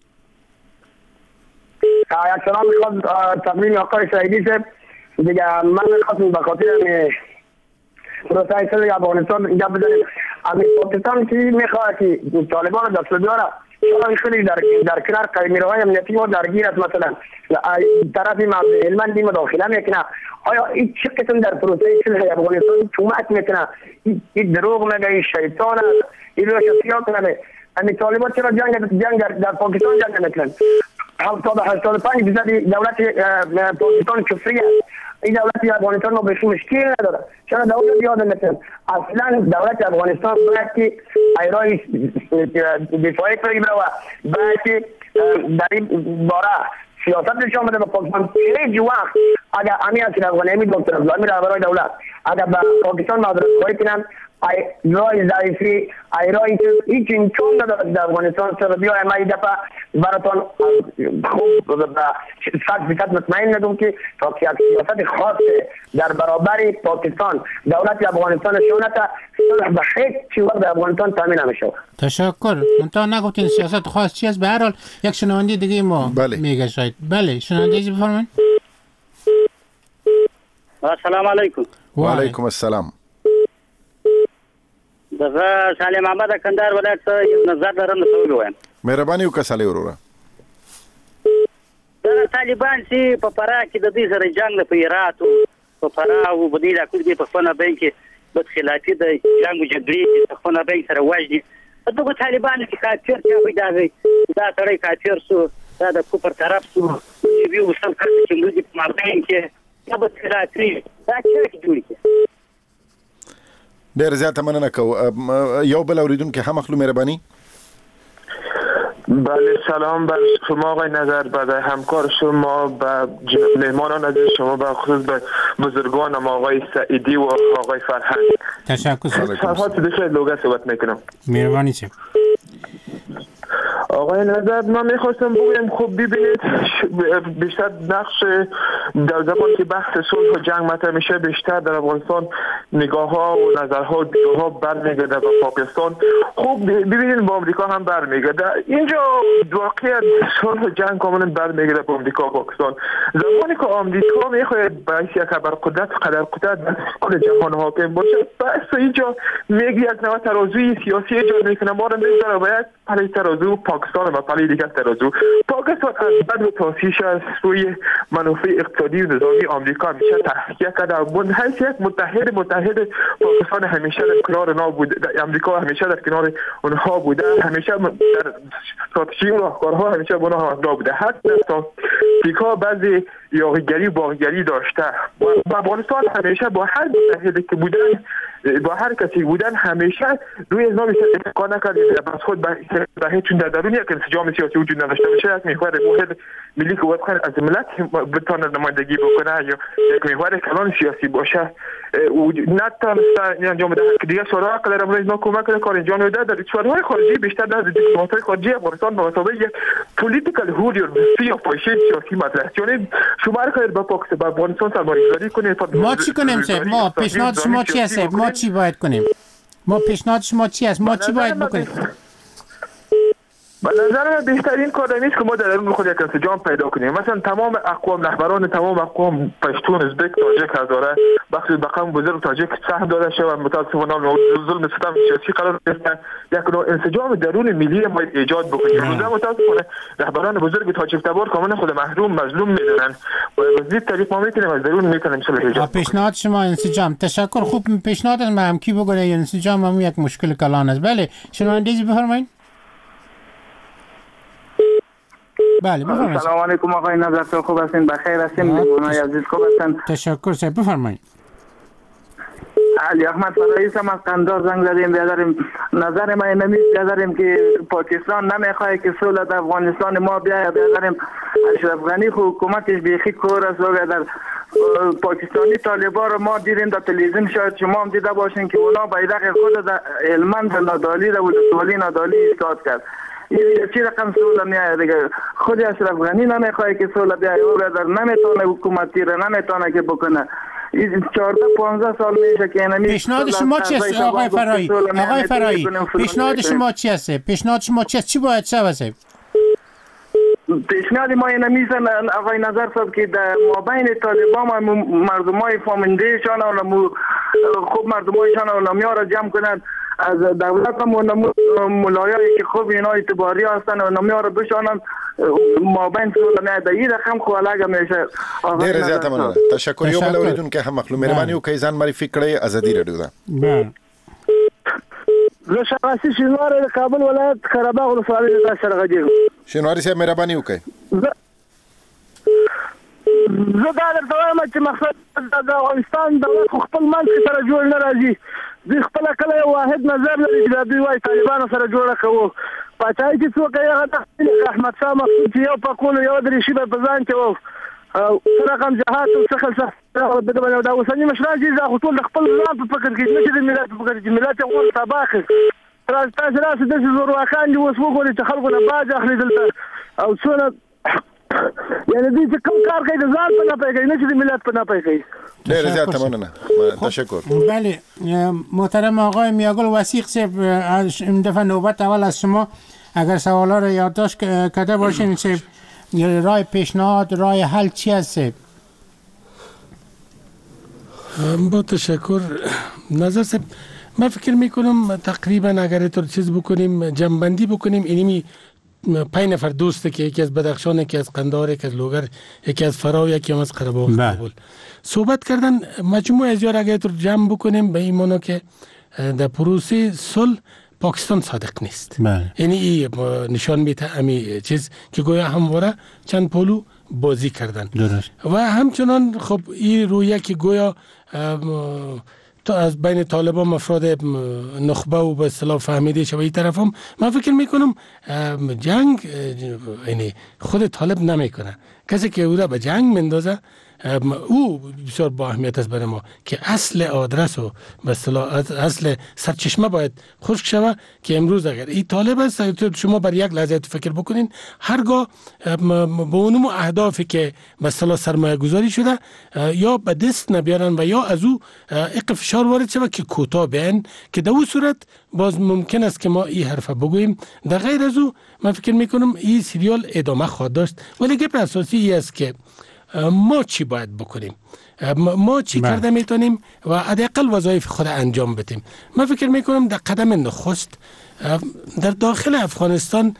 یک سلام میخواد تقدیم آقای سعیدی صاحب. دیگه من میخواستم به خاطر پروسه سال افغانستان اینجا بزنیم. از پاکستان که میخواد که طالبان دست بیاره شما خیلی در کنار قیمیرهای امنیتی ما درگیر است. مثلا طرفی هلمند مداخله میکنه. آیا این چه قسم در پروسه صلح افغانستان کمک میکنه؟ این دروغ میگه، این شیطان است، این رو شخصیات نمیده. امی طالبان چرا جنگ در پاکستان جنگ میکنن؟ 85% دولت پاکستان کفری است. این دولت افغانستان ما بهش مشکل نداره. چرا دولت یاد نمیکنن؟ اصلا دولت افغانستان باید که ایرای دفاعی کنه و باید که در این باره سیاست شامل به پاکستان هیچ وقت اگر امیر حسین افغانی دکتر عبدالله رهبرای دولت اگر به پاکستان معذرت خواهی کنن رای ضعیفی ایرانی که هیچ امکان نداره در افغانستان سر بیایم. من این دفعه براتون خوب به 100% مطمئن ندم که تا که یک سیاست خاص در برابر پاکستان دولت افغانستان شونتا صلح به هیچ وقت در افغانستان تامین نمیشه. تشکر. منتها نگفتین سیاست خاص چی است. به هر حال یک شنونده دیگه ما میگه شاید. بله شنونده چی بفرمایید. السلام علیکم. و علیکم السلام. دغه سالم محمد کندهار ولایت څخه نظر درم نسول وایم. مهرباني وکړه سالي وروره. دا طالبان چې په فراه کې د دې سره جنگ نه پیرات او په فراه او بدیل اکول کې په خونه بین کې بد خلافي د جنگ جګړې په خونه بین سره واجدي. دغه طالبان چې کافر څه پیدا دی دا سره کافر سو دا د کوپر طرف سو چې یو څه کړی چې موږ په مابین کې دا بد خلافي دا چې جوړی ډیر زیاته مننه کوم. یو بل اوریدونکو هم اخلو مهرباني. بله سلام بر شما آقای نظر، به همکار شما، به مهمانان عزیز شما، به خصوص به بزرگانم آقای سعیدی و آقای فرهنگ. تشکر. فرهاد صدیقی لوگه صحبت میکنم. مهربانی چه آقای نظر من میخواستم بگم خب ببینید بیشتر نقش در زمان که بحث صلح و جنگ مطرح میشه بیشتر در افغانستان نگاه ها و نظرها و دیدگاه ها برمیگرده به پاکستان. خب ببینید با آمریکا هم برمیگرده. اینجا واقعیت صلح و جنگ کاملا برمیگرده به آمریکا و پاکستان. زمانی که آمریکا میخواد باعث یک ابرقدرت قدرقدرت در کل جهان حاکم باشه بس اینجا میگه یک نوع ترازوی سیاسی ایجاد میکنه ما رو میذاره باید پلی ترازو پاکستان و پلی دیگر ترازو. پاکستان از بد و تاسیش از روی منافع اقتصادی و نظامی آمریکا همیشه تحقیق کرده. حیث یک متحد پاکستان همیشه در کنار اونا بوده، آمریکا همیشه در کنار اونها بوده، همیشه در استراتژی و راهکارها همیشه با اونها همراه بوده. حتی آمریکا بعضی یاغیگری و باغیگری داشته و افغانستان همیشه با هر متحدی که بودن با هر کسی بودن همیشه روی نظام اتفاق نکرده بس خود به هیچ در درون یک انسجام سیاسی وجود نداشته باشه. یک محور واحد ملی که وفقا از ملت بتونه نمایندگی بکنه یا یک محور کلان سیاسی باشه نتونسته انجام ده که دیگه سراغ در امروز ما کمک کار انجام بده. در کشورهای خارجی بیشتر در دیپلمات‌های خارجی افغانستان به مسابقه یک پولیتیکال هوریور یا پایشه سیاسی مطرح کنید شما رو با پاکستان با افغانستان سرمایه‌گذاری کنید. ما چی کنیم صاحب؟ ما پیشنهاد شما چی هست؟ ما چی باید کنیم؟ ما پیشنهاد شما چی است؟ ما چی باید بکنیم؟ به نظر من بهترین کار نیست که ما در درون خود یک انسجام پیدا کنیم. مثلا تمام اقوام رهبران تمام اقوام پشتون ازبک تاجیک هزاره بخش بقام بزرگ تاجیک سهم داده شد متاسفانه ظلم ستم سیاسی قرار گرفتن. یک نوع انسجام درون ملی ما ایجاد بکنیم. روزا متاسفانه رهبران بزرگ تاجیک تبار کاملا خود محروم مظلوم میدونن و به طریق ما میتونیم از درون میتونیم صلح ایجاد. پیشنهاد شما انسجام. تشکر. خوب پیشنهاد ما هم کی بگه انسجام هم یک مشکل کلان است. بله شنوندگی بفرمایید. بله بفرمایید. سلام علیکم آقای نظر خوب هستین؟ بخیر هستین؟ مهمانای عزیز خوب هستن؟ تشکر صاحب بفرمایید. علی احمد رئیس هم از قندار زنگ زدیم بیادریم. نظر ما اینه بیادریم که پاکستان نمیخواه که صلح در افغانستان ما بیاید. بیادریم اشرف غنی حکومتش بیخی کور است و بیادر پاکستانی طالبان رو ما دیدیم در تلویزیون شاید شما هم دیده باشین که اونا بیرق خود در هلمند نادالی و ولسوالی نادالی ایستاد کرد. این چی رقم صلح میاد دیگه. خود اشرف غنی نمیخواد که صلح بیاید او بیادر نمیتونه حکومتی رو نمیتونه که بکنه. 14-15 سال میشه که اینمی پیشنهاد شما چی است آقای فرایی؟ آقای فرایی پیشنهاد شما چی است؟ پیشنهاد شما چی است؟ چی باید شود؟ پیشنهاد ما اینه میسن آقای نظر صاحب که در مابین طالبان و مردمای فامنده شان و خوب مردمایشان و نمیار را جمع کنند از دولت هم و ملایایی که خوب اینا اعتباری هستن و نمیار را بشانند مابین صلح میاد. این رقم خوالاگه میشه. ډیر زیاته مننه. تشکر. یو بل اوریدونکو هم مخلوق مهرباني وکړئ ځان معرفي کړئ. ازادي رادیو ده. زه شغاسي شینواری د کابل ولایت قرهباغ ولسوالۍ د سره غږیږم. شینواری صاحب مهرباني وکړئ. زه دا درته وایم چې مقصد د افغانستان دولت خپل منځ کې سره جوړ نه راځي. دوی خپله کله یو واحد نظر لري چې دوی وایي طالبانو سره جوړه کوو. پاچاهي چې څوک یې هغه د احمدشاه مسعود چې یو پکول یو درېشي به په ځان کې وو څه رقم جهاد او څه خلصه دا اوسني مشران چې دا ټول د خپل ځان په فکر کې نه چې د ملت په فکر کې ملت یې غواړي تباه کړي. تاسو راسئ داسې زورواکان دي اوس وګورئ چې خلکو نه باج اخلي دلته او څونه یعنی دوی چې کوم کار کوي د ځان په نفع کوي نه چې د ملت په نفع کوي. ډېر زیاته مننه. تشکر. بله محترم آقای میاگل وثیق صاحب این دفعه نوبت اول از شما اگر سوالا رو یادداشت کرده باشین صاحب رای پیشنهاد رای حل چی هست؟ با تشکر نظر صاحب من فکر میکنم تقریبا اگر تو چیز بکنیم جمع‌بندی بکنیم اینمی 5 نفر دوسته که یکی از بدخشان یکی از قندار یکی از لوگر یکی از فرا یکی از قره‌باغ کابل صحبت کردن مجموعه از یار اگر تو جمع بکنیم به این معنی که در پروسه صلح پاکستان صادق نیست. یعنی نشان میده همین چیز که گویا همواره چند پولو بازی کردن و همچنان خب این رویه که گویا از بین طالبان افراد نخبه و به اصطلاح فهمیده شده این طرف هم من فکر میکنم جنگ یعنی خود طالب نمیکنه کسی که او را به جنگ مندازه او بسیار با اهمیت است برای ما که اصل آدرس و به اصطلاح اصل سرچشمه باید خشک شود که امروز اگر این طالب است شما بر یک لحظه فکر بکنین هرگاه به اونم اهدافی که به اصطلاح سرمایه گذاری شده یا به دست نبیارن و یا از او اق فشار وارد شود که کوتاه بیان که در اون صورت باز ممکن است که ما این حرف بگوییم. در غیر از او من فکر میکنم این سریال ادامه خواهد داشت ولی گپ اساسی این است که ما چی باید بکنیم، ما چی کرده میتونیم و حداقل وظایف خود انجام بدیم. من فکر میکنم در قدم نخست در داخل افغانستان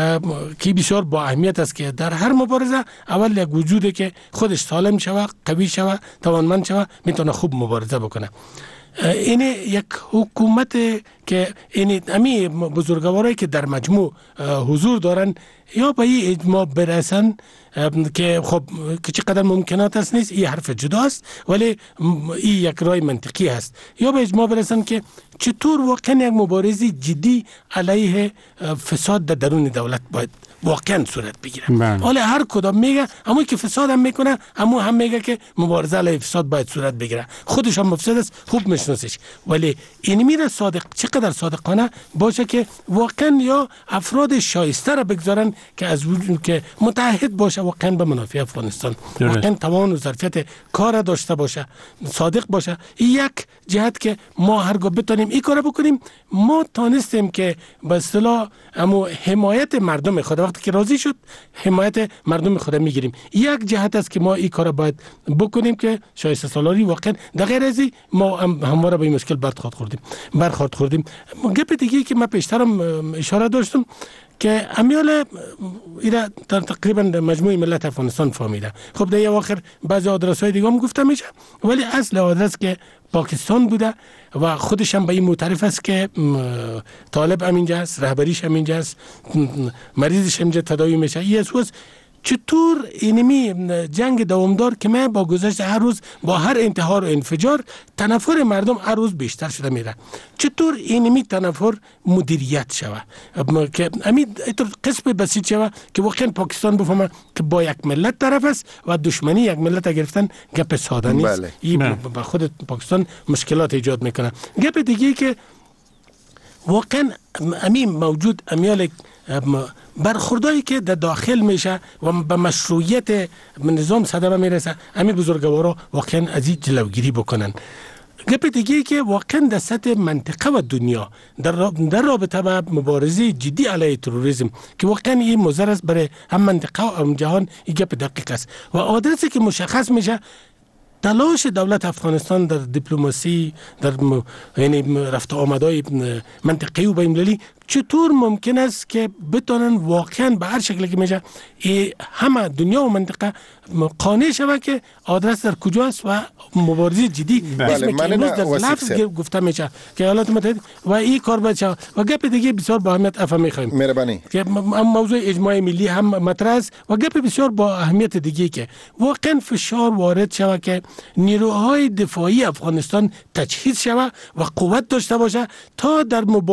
که بسیار با اهمیت است که در هر مبارزه اول یک وجوده که خودش سالم شوه، قوی شوه، توانمند شوه، میتونه خوب مبارزه بکنه. این یک حکومت که این امی بزرگوارایی که در مجموع حضور دارن یا به این اجماع برسن که خب که چقدر ممکنات است نیست، این حرف جداست ولی این یک رای منطقی است، یا به اجماع برسن که چطور واقعا یک مبارزه جدی علیه فساد در درون دولت باید واقعا صورت بگیره. حالا هر کدام میگه همون که فساد هم میکنه همون هم میگه که مبارزه علیه فساد باید صورت بگیره، خودش هم مفسد است خوب میشناسش، ولی این میره صادق چقدر صادقانه باشه که واقعا یا افراد شایسته را بگذارن که از وجود که متحد باشه واقعا به منافع افغانستان، واقعا توان و ظرفیت کار داشته باشه، صادق باشه. این یک جهت که ما هرگاه بتونیم این کارو بکنیم ما تانستیم که به اصطلاح همو حمایت مردم خود وقتی که راضی شد حمایت مردم خود میگیریم. یک جهت است که ما این کارو باید بکنیم که شایسته سالاری واقعا در غیر از این ما همواره به این مشکل برخورد خوردیم. گپ دیگه که من پیشترم اشاره داشتم که امیال ایرا تقریبا مجموعی ملت افغانستان فهمیده. خب در اواخر بعضی آدرس‌های دیگه هم گفته میشه ولی اصل آدرس که پاکستان بوده و خودش هم به این معترف است که طالب همینجا است، رهبریش همینجا است، مریضش همینجا تداوی میشه. این چطور اینمی جنگ دوامدار که من با گذشت هر روز با هر انتحار و انفجار تنفر مردم هر روز بیشتر شده میره، چطور اینمی تنفر مدیریت شوه که همین قسم بسیط شوه که واقعا پاکستان بفهمه که با یک ملت طرف است و دشمنی یک ملت گرفتن گپ ساده نیست. این با خود پاکستان مشکلات ایجاد میکنه. گپ دیگه که واقعا همین موجود امیال برخوردایی که در داخل میشه و به مشروعیت نظام صدمه میرسه همین بزرگوارا واقعا از این جلوگیری بکنن. گپ دیگه که واقعا در سطح منطقه و دنیا در رابطه با مبارزه جدی علیه تروریسم که واقعا این مضر است برای هم منطقه و هم جهان، این گپ دقیق است و آدرسی که مشخص میشه تلاش دولت افغانستان در دیپلماسی در یعنی رفت آمدهای منطقه‌ای و بین‌المللی چطور ممکن است که بتونن واقعا به هر شکلی که میشه همه دنیا و منطقه قانع شود که آدرس در کجاست و مبارزه جدی اسمی که امروز در لفظ گفته میشه که ایالات متحده و این کار باید شود. و گپ دیگه بسیار با اهمیت افهم میخوایم مهربانی که موضوع اجماع ملی هم مطرح است و گپ بسیار با اهمیت دیگه که واقعا فشار وارد شود که نیروهای دفاعی افغانستان تجهیز شود و قوت داشته باشه تا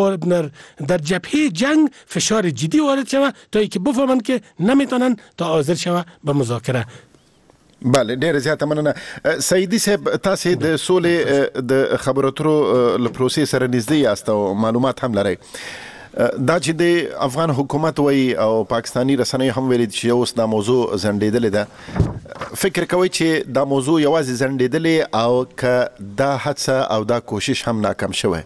در جبهه جنگ فشار جدی وارد شود تا اینکه بفهمن که نمیتونن تا حاضر شود به مذاکره. بله ډیر زیاته مننه. سعیدی صاحب تاسو د سولې د خبرو اترو له پروسې سره نږدې یاست او معلومات هم لرئ. دا چې د افغان حکومت وای او پاکستانی رسنۍ هم ویلي چې اوس دا موضوع زندېدلې ده، فکر کوي چې دا موضوع یوازې زندېدلې او که دا هڅه او دا کوشش هم ناکام شوه؟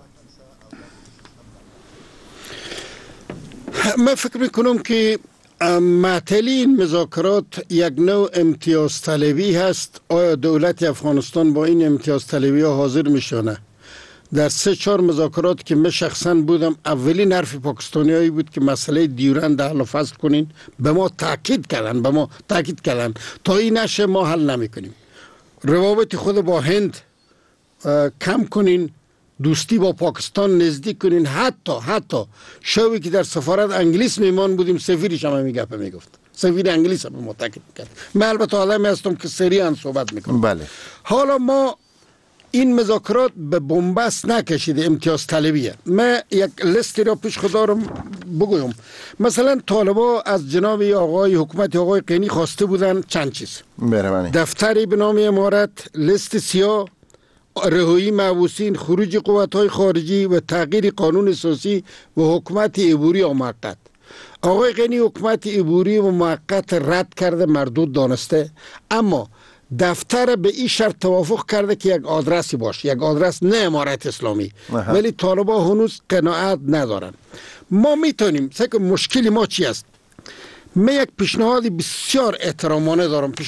من فکر میکنم که معطلی این مذاکرات یک نوع امتیاز طلبی هست. آیا دولت افغانستان با این امتیاز طلبی ها حاضر میشونه؟ در 3-4 مذاکرات که من شخصا بودم اولین حرف پاکستانی هایی بود که مسئله دیورند حل و فصل کنین. به ما تاکید کردن تا این نشه ما حل نمی کنیم. روابط خود با هند کم کنین، دوستی با پاکستان نزدیک کنین. حتی شوی که در سفارت انگلیس میمان بودیم سفیرش هم همین گپ میگفت، سفیر انگلیس هم متأکد کرد. من البته آدمی هستم که سریعا صحبت میکنم. بله. حالا ما این مذاکرات به بنبست نکشیده، امتیاز طلبیه. من یک لیستی را پیش خودم بگویم. مثلا طالبا از جناب آقای حکومت آقای قینی خواسته بودن چند چیز. دفتری به نام امارت، لیست سیاه، رهایی محبوسین، خروج قوت‌های خارجی و تغییر قانون اساسی و حکومت عبوری و موقت. آقای قینی حکومت عبوری و موقت رد کرده، مردود دانسته، اما دفتر به این شرط توافق کرده که یک آدرسی باشه، یک آدرس نه امارت اسلامی. ولی طالبا هنوز قناعت ندارن. ما میتونیم که مشکلی ما چی است؟ من یک پیشنهاد بسیار احترامانه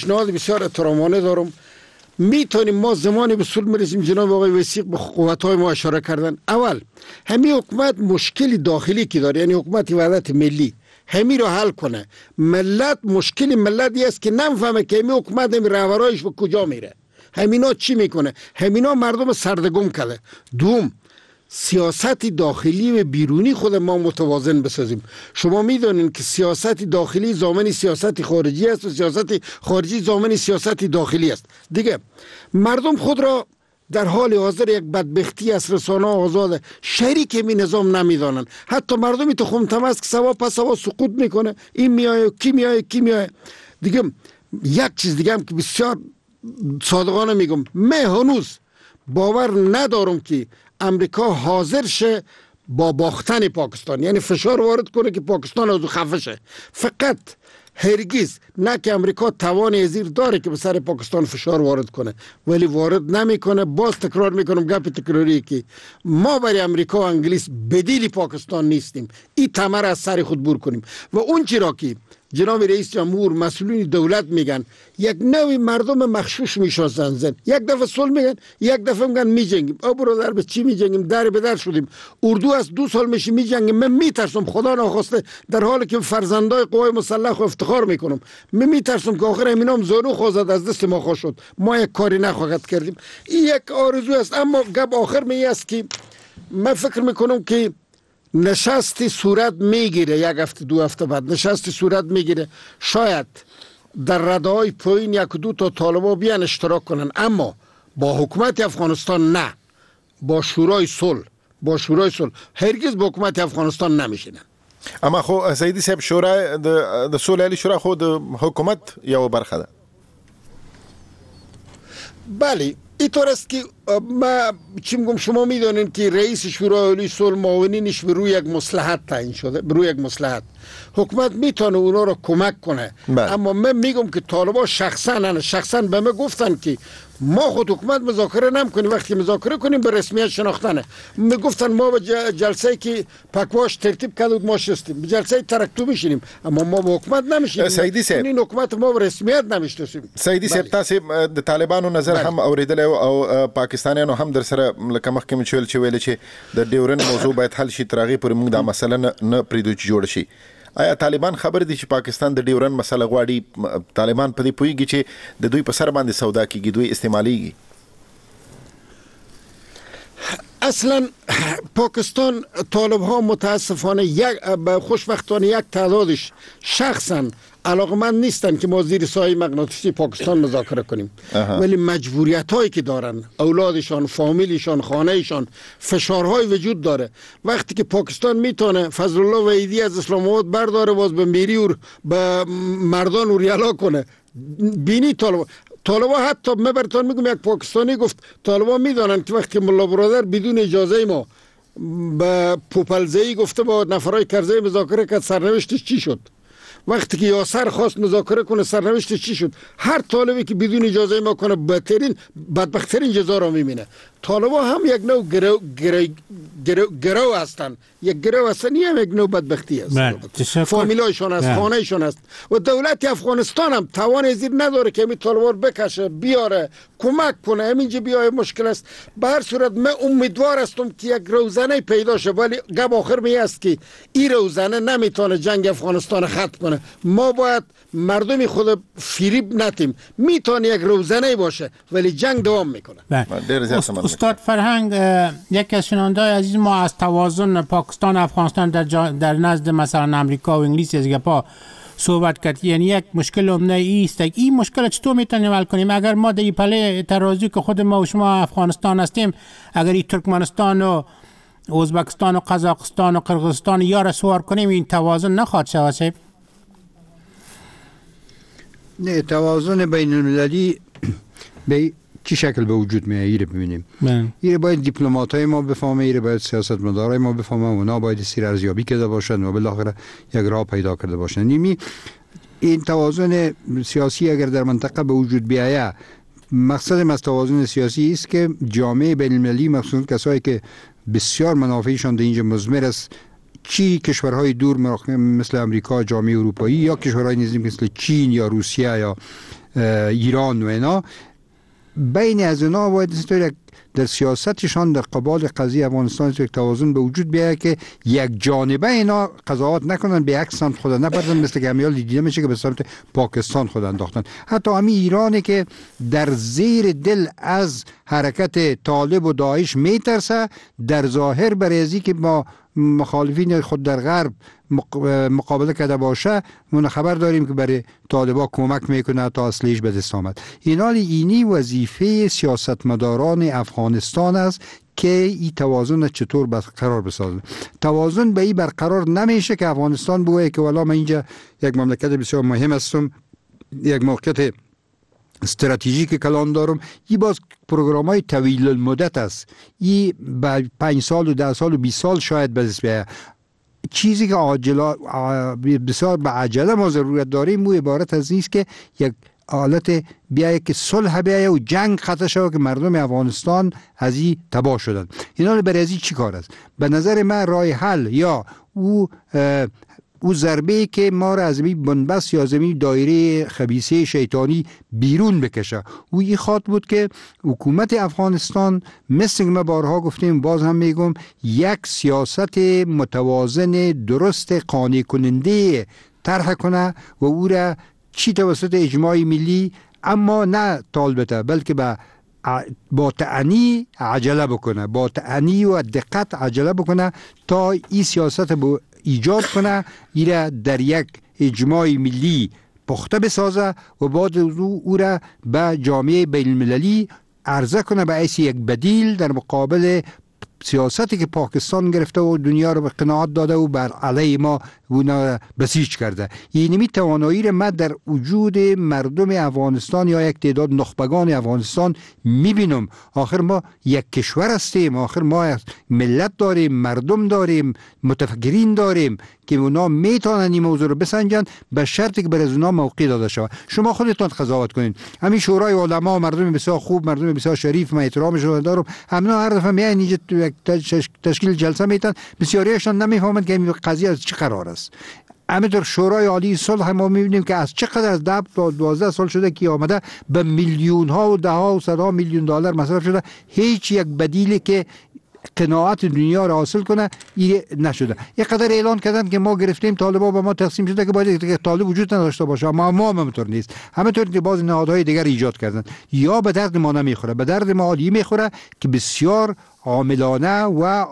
دارم. میتونیم ما زمانی به صلح میرسیم. جناب آقای وثیق به قوت‌های ما اشاره کردن. اول همین حکومت مشکل داخلی که داره، یعنی حکومت وحدت ملی، همین رو حل کنه. ملت مشکل ملتی است که نمیفهمه که همین حکومت همین رهبرایش به کجا میره، همینا چی میکنه، همینا مردم سردگم کرده. دوم، سیاست داخلی و بیرونی خود ما متوازن بسازیم. شما میدونین که سیاست داخلی ضامن سیاست خارجی است و سیاست خارجی ضامن سیاست داخلی است. دیگه مردم خود را در حال حاضر یک بدبختی از رسانه آزاد شریک می نظام نمیدانن. حتی مردمی تو خمتم است که سوا پس سوا سقوط میکنه، این میایه کی میایه. دیگه یک چیز دیگه هم که بسیار صادقانه میگم، من هنوز باور ندارم که امریکا حاضر شه با باختن پاکستان، یعنی فشار وارد کنه که پاکستان از خفه شه. فقط هرگز نه که امریکا توان ازیر داره که به سر پاکستان فشار وارد کنه، ولی وارد نمیکنه. باز تکرار میکنم گپ تکراری که ما برای امریکا و انگلیس بدیل پاکستان نیستیم. این تمر از سر خود بور کنیم. و اون چرا که جناب رئیس جمهور، مسئولین دولت میگن یک نوع مردم مخشوش میشناسن، یک دفعه صلح میگن، یک دفعه میگن میجنگیم. او برادر به چی میجنگیم؟ در به در شدیم. اردو از 2 سال میشه میجنگیم. من میترسم خدا ناخواسته، در حالی که فرزندای قوای مسلح افتخار میکنم، من میترسم که آخر همینام زانو خوازد از دست ما خوش شد، ما یک کاری نخواهد کردیم. این یک آرزو است. اما گپ آخر می است که من فکر میکنم که نشستی صورت میگیره، یک هفته 2 هفته بعد نشستی صورت میگیره. شاید در رده‌های پایین 1-2 تا طالبا بیان اشتراک کنن، اما با حکومت افغانستان نه، با شورای صلح هرگز با حکومت افغانستان نمیشینن. اما خو سیدی صاحب، شورای د صلح علی شورا خود حکومت یو برخه ده. بله اینطور است که ما چی میگم، شما میدونین که رئیس شورای عالی صلح معاونینش به روی یک مصلحت تعیین شده، به روی یک مصلحت. حکومت میتونه اونا رو کمک کنه. اما من میگم که طالبا شخصا به من گفتن که ما خود حکومت مذاکره نمیکنیم، وقتی مذاکره کنیم به رسمیت شناختنه. میگفتن ما به جلسه که پکواش ترتیب کرد ما شستیم، به جلسه ترکتو میشینیم، اما ما به حکومت نمیشینیم. سیدی صاحب، این حکومت ما به رسمیت نمیشناسیم. سیدی صاحب، تاسو د طالبانو نظر هم اوریدل او پاکستانیانو هم در سره لکه مخکې مچول چې ویل چې د ډیورن موضوع باید حل شي، ترغه پر موږ دا مسله نه پریدو چې جوړ شي. آیا طالبان خبر دي چې پاکستان د ډیورن مسله غواړي؟ طالبان په دې پوهیږي چې د دوی په سر باندې سودا کیږي، دوی استعماليږي؟ اصلا پاکستان طالب ها متاسفانه خوشبختانه یک تعدادش شخصا علاقمند نیستن که ما زیر سایه مغناطیسی پاکستان مذاکره کنیم. ولی مجبوریت هایی که دارن، اولادشان، فامیلشان، خانهشان، فشارهای وجود داره. وقتی که پاکستان میتونه فضل الله وحیدی از اسلام آباد برداره باز به میری و به مردان و ریالا کنه، بینی طالبا حتی من براتون میگم، یک پاکستانی گفت طالبا میدونن که وقتی ملا برادر بدون اجازه ما به پوپلزهی گفته با نفرای کرزی مذاکره کرد، سرنوشتش چی شد؟ وقتی که یاسر خواست مذاکره کنه، سرنوشتش چی شد؟ هر طالبی که بدون اجازه ما کنه بدبخترین جزا را میبینه. طالبا هم یک نوع گرو هستن، یک گرو هستن، هم یک نوع بدبختی است. فامیلایشان است، خانهشان است. و دولت افغانستان هم توان ازیر نداره که همین طالبا رو بکشه، بیاره، کمک کنه. همینجا بیای مشکل است. به هر صورت من امیدوار هستم که یک روزنه پیدا شه، ولی گپ آخر می است که این روزنه نمیتونه جنگ افغانستان ختم کنه. ما باید مردمی خود فریب نتیم. میتونه یک روزنه باشه ولی جنگ دوام میکنه. استاد فرهنگ، یک از شنونده‌های عزیز ما از توازن پاکستان افغانستان در نزد مثلا امریکا و انگلیس از گپا صحبت کرد. یعنی یک مشکل عمده است. این مشکل چطور میتونیم حل کنیم؟ اگر ما در پله ترازی که خود ما و شما افغانستان هستیم، اگر این ترکمنستان و ازبکستان و قزاقستان و قرغیزستان یا را سوار کنیم این توازن نخواهد شود؟ نه، توازن بین المللی به چه شکل به وجود میاد ایره ببینیم. ایره باید دیپلمات‌های ما بفهمه، ایره باید سیاستمدارای ما بفهمه، اونا باید سیر ارزیابی کرده باشن و بالاخره یک راه پیدا کرده باشن. این توازن سیاسی اگر در منطقه به وجود بیاید، مقصد از توازن سیاسی است که جامعه بین المللی مخصوصا کسایی که بسیار منافعشان در اینجا مضمر است، چی کشورهای دور مثل امریکا، جامعه اروپایی یا کشورهای نزدیک مثل چین یا روسیه یا ایران و اینا، بین از اینا باید در سیاستشان در قبال قضیه افغانستان یک توازن به وجود بیاید که یک جانبه اینا قضاوت نکنن، به یک سمت خود نبردن، مثل که همیال دیده میشه که به سمت پاکستان خود انداختن. حتی همین ایرانی که در زیر دل از حرکت طالب و داعش میترسه، در ظاهر برای ازی که با مخالفین خود در غرب مقابله کرده باشه، ما خبر داریم که برای طالبا کمک میکنه تا اصلیش به دست آمد. اینی وظیفه سیاستمداران افغانستان است که این توازن چطور برقرار بسازن. توازن به این برقرار نمیشه که افغانستان بگه که والا من اینجا یک مملکت بسیار مهم هستم، یک موقعیت استراتژیک کلان دارم. این باز پروگرام های طویل المدت است، این به 5 سال و 10 سال و 20 سال شاید به دست بیاید. چیزی که بسیار به عجله ما ضرورت داریم و عبارت از نیست که یک حالت بیایه که صلح بیایه و جنگ خطا شود که مردم افغانستان از این تباه شدن. اینا برای از این چی کار است؟ به نظر من راه حل یا او ضربه که ما را از زمین بنبست یا زمین دایره خبیثه شیطانی بیرون بکشه، او این خواد بود که حکومت افغانستان مثل که ما بارها گفتیم، باز هم میگم، یک سیاست متوازن درست قانع کننده طرح کنه و او را چی توسط اجماع ملی، اما نه طالبته، بلکه با تعنی عجله بکنه، با تعنی و دقت عجله بکنه تا این سیاست ایجاد کنه، ایره در یک اجماع ملی پخته بسازه و بعد او را به جامعه بین المللی عرضه کنه به حیث یک بدیل در مقابل سیاستی که پاکستان گرفته و دنیا رو به قناعت داده و بر علیه ما اونا بسیج کرده. یعنی توانایی را من در وجود مردم افغانستان یا یک تعداد نخبگان افغانستان میبینم. آخر ما یک کشور هستیم، آخر ما ملت داریم، مردم داریم، متفکرین داریم که اونا میتونن این موضوع رو بسنجن، به شرطی که برای اونا موقع داده شود. شما خودتون قضاوت کنین. همین شورای علما، مردم بسیار خوب، مردم بسیار شریف، من احترامشون دارم، همنا هر دفعه میان اینجا تشکیل جلسه میتن، بسیاریشون نمیفهمند که این قضیه از چه قرار است. همینطور شورای عالی صلح ما میبینیم که از چقدر از 10 تا 12 سال شده که آمده به میلیون ها و ده ها و صدها میلیون دلار مصرف شده، هیچ یک بدیلی که قناعت دنیا را حاصل کنه نشده. یک قدر اعلان کردن که ما گرفتیم، طالبا با ما تقسیم شده که باید طالب وجود نداشته باشه، اما ما همینطور نیست. همینطور که باز نهادهای دیگر ایجاد کردن. یا به درد ما نمیخوره، به درد ما عالی میخوره که بسیار عاملانه و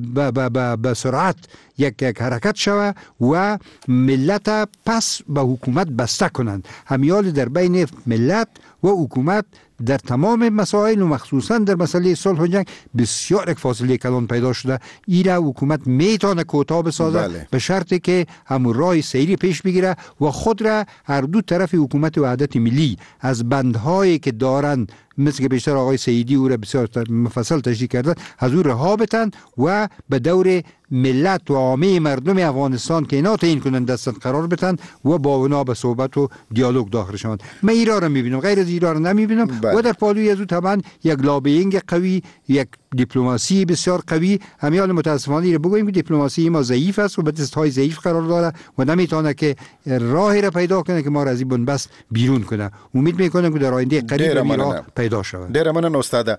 به سرعت یک حرکت شوه و ملت پس به حکومت بسته کنند. همیال در بین ملت و حکومت در تمام مسائل و مخصوصا در مسئله صلح و جنگ بسیار یک فاصله کلان پیدا شده. ایره حکومت میتونه کوتاه بسازه به شرطی که همون راه سیری پیش بگیره و خود را هر دو طرف حکومت وحدت ملی از بندهایی که دارن، مثل که بیشتر آقای سیدی او را بسیار مفصل تشریح کردن، از او رها بتن و به دور ملت و عامه مردم افغانستان که اینا تعیین کنن دستن قرار بتن و با اونا به صحبت و دیالوگ داخل شوند. من ایران را میبینم، غیر از ایران نمیبینم. و در پالوی از او طبعا یک لابینگ قوی، یک دیپلماسی بسیار قوی. همیال متاسفانه را بگوییم که دیپلماسی ما ضعیف است و به دستهای ضعیف قرار داره و نمیتونه که راهی را پیدا کنه که ما را از این بنبست بیرون کنه. امید میکنم که در آینده قریب راه پیدا شود. ډیر مننه استاد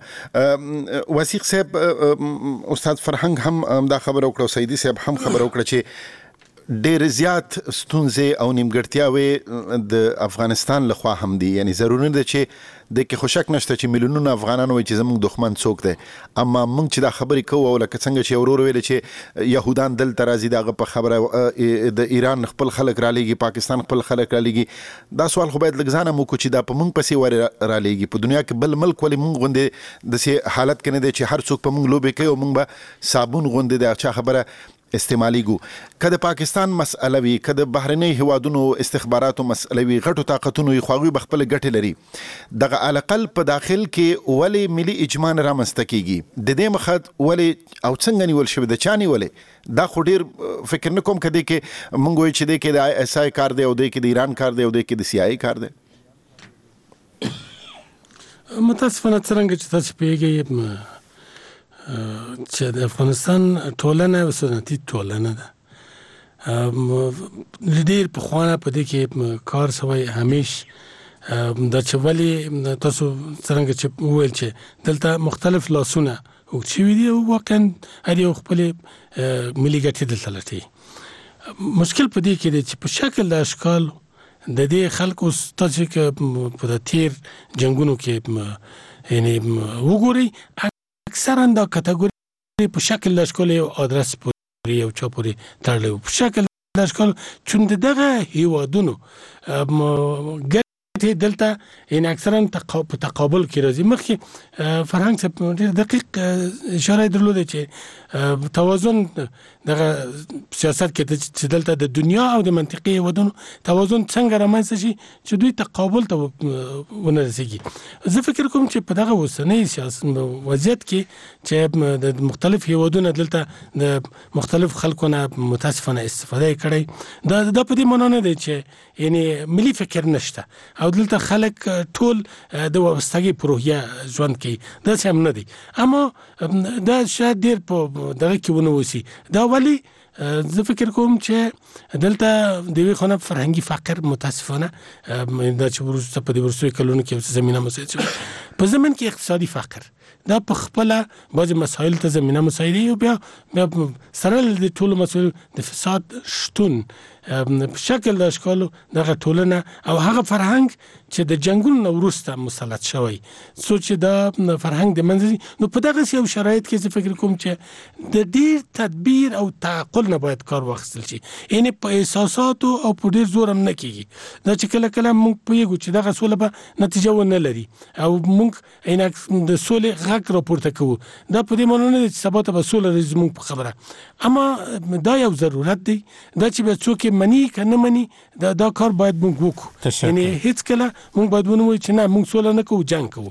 وثیق صاحب. استاد فرهنګ هم دا خبر وکړو، سیدی صاحب هم خبر وکړه چې ډېر زیات ستونزې او نیمګړتیاوې د افغانستان لخوا هم دي. یعنی ضروري ده چې د کې خوشک نشته چې میلیونونه افغانان وایي چې زموږ دښمن څوک دی، اما موږ چې دا خبرې کوو او لکه څنګه چې ورور ویل چې یهودان دلته راځي دغه په خبره د ایران خپل خلک را لېږي، پاکستان خپل خلک را لېږي، دا سوال خو باید لږ ځان هم وکړو چې دا په موږ پسې ولې را لېږي. په دنیا کې بل ملک ولې موږ غوندې داسې حالت کې نه دی چې هر څوک په موږ لوبې کوي او موږ به صابون غوندې د چا خبره استعمالیږو. که د پاکستان مسئله وي، که د بهرنۍ هیوادونو استخباراتو مسئله وي، غټو طاقتونو وي، خو هغوی به خپلې ګټې لري. دغه علقل په داخل کې ولې ملي اجماع نه رامنځته کېږي؟ د دې مخد ولې او څنګه نیول شوی، د چا نیولې؟ دا خو ډېر فکر نه کوم که دی کې موږ وایو چې دی کې د اس آی کار دی او دی کې د ایران کار دی او دی کې د سی آی کار دی. متاسفانه څرنګه چې تاسو پوهېږئ چې د افغانستان ټولنه یو سنتي ټولنه ده. ډېر پخوانه په دې کې کار شوی همیش دا چې ولې تاسو څرنګه چې وویل چې دلته مختلف لاسونه اوږد شوي دي او واقعا هر یو خپلې ملي ګټې دلته لټوي. مشکل په دې کې دی چې په شکل د اشکال د دې خلکو تاسو چې په تیر جنګونو کې یعنی وګورئ اکثرا دا کټګوري په شکل د اشکال یو ادرس پورې یو چا پورې تړلی په شکل د اشکال چون دغه هیوادونو ګټې دلته یعنی اکثرا په تقابل کې راځي. مخکې فرهنګ صاحب ډېر دقیق اشاره درلوده چې توازن دغه سیاست کې چې دلته د دنیا او د منطقې هیوادونو توازن څنګه رامنځته شي چې دوی تقابل ته ونه رسېږي. زه فکر کوم چې په دغه اوسنۍ سیاست وضعیت کې چې د مختلف هیوادونو دلته د مختلف خلکو نه متاسفانه استفاده کړی، دا په دې معنا نه دی چې یعنی ملي فکر نشته او دلته خلک ټول د وابستګۍ په روحیه ژوند کوي، داسې هم نه دی. اما دا شاید ډېر په دغه کې ونه وسی. دا ولی زه فکر کوم چې دلته د یوې خوا نه فرهنګي فقر متاسفانه دا چې وروسته په دې وروستیو کلونو کې زمینه مساعد شوه، په ضمن کې اقتصادي فقر دا په خپله بعضې مسایل ته زمینه مساعدوي او بیا سره له د ټولو مسایلو د فساد شتون په شکل د اشکالو دغه ټولنه او هغه فرهنګ چې د جنګونو نه وروسته مسلط شوی څو چې دا فرهنګ د منځ دي. نو په دغسې یو شرایط کې زه فکر کوم چې د ډېر تدبیر او تعقل نه باید کار واخیستل شي، یعنې په احساساتو او په ډېر زور هم نه کېږي. دا چې کله کله موږ پوهېږو چې دغه سوله به نتیجه ونه لري او موږ د سولې غږ راپورته کوو، دا په دې معنا نه دی چې سبا ته به سوله راځي زموږ په خبره. اما دا یو ضرورت دی، دا چې بیا څوک مني که نه مني دا کار باید موږ وکړو. یعنې هیڅ کله موږ باید ونه وایو چې نه موږ سوله نه کوو، جنګ کوو.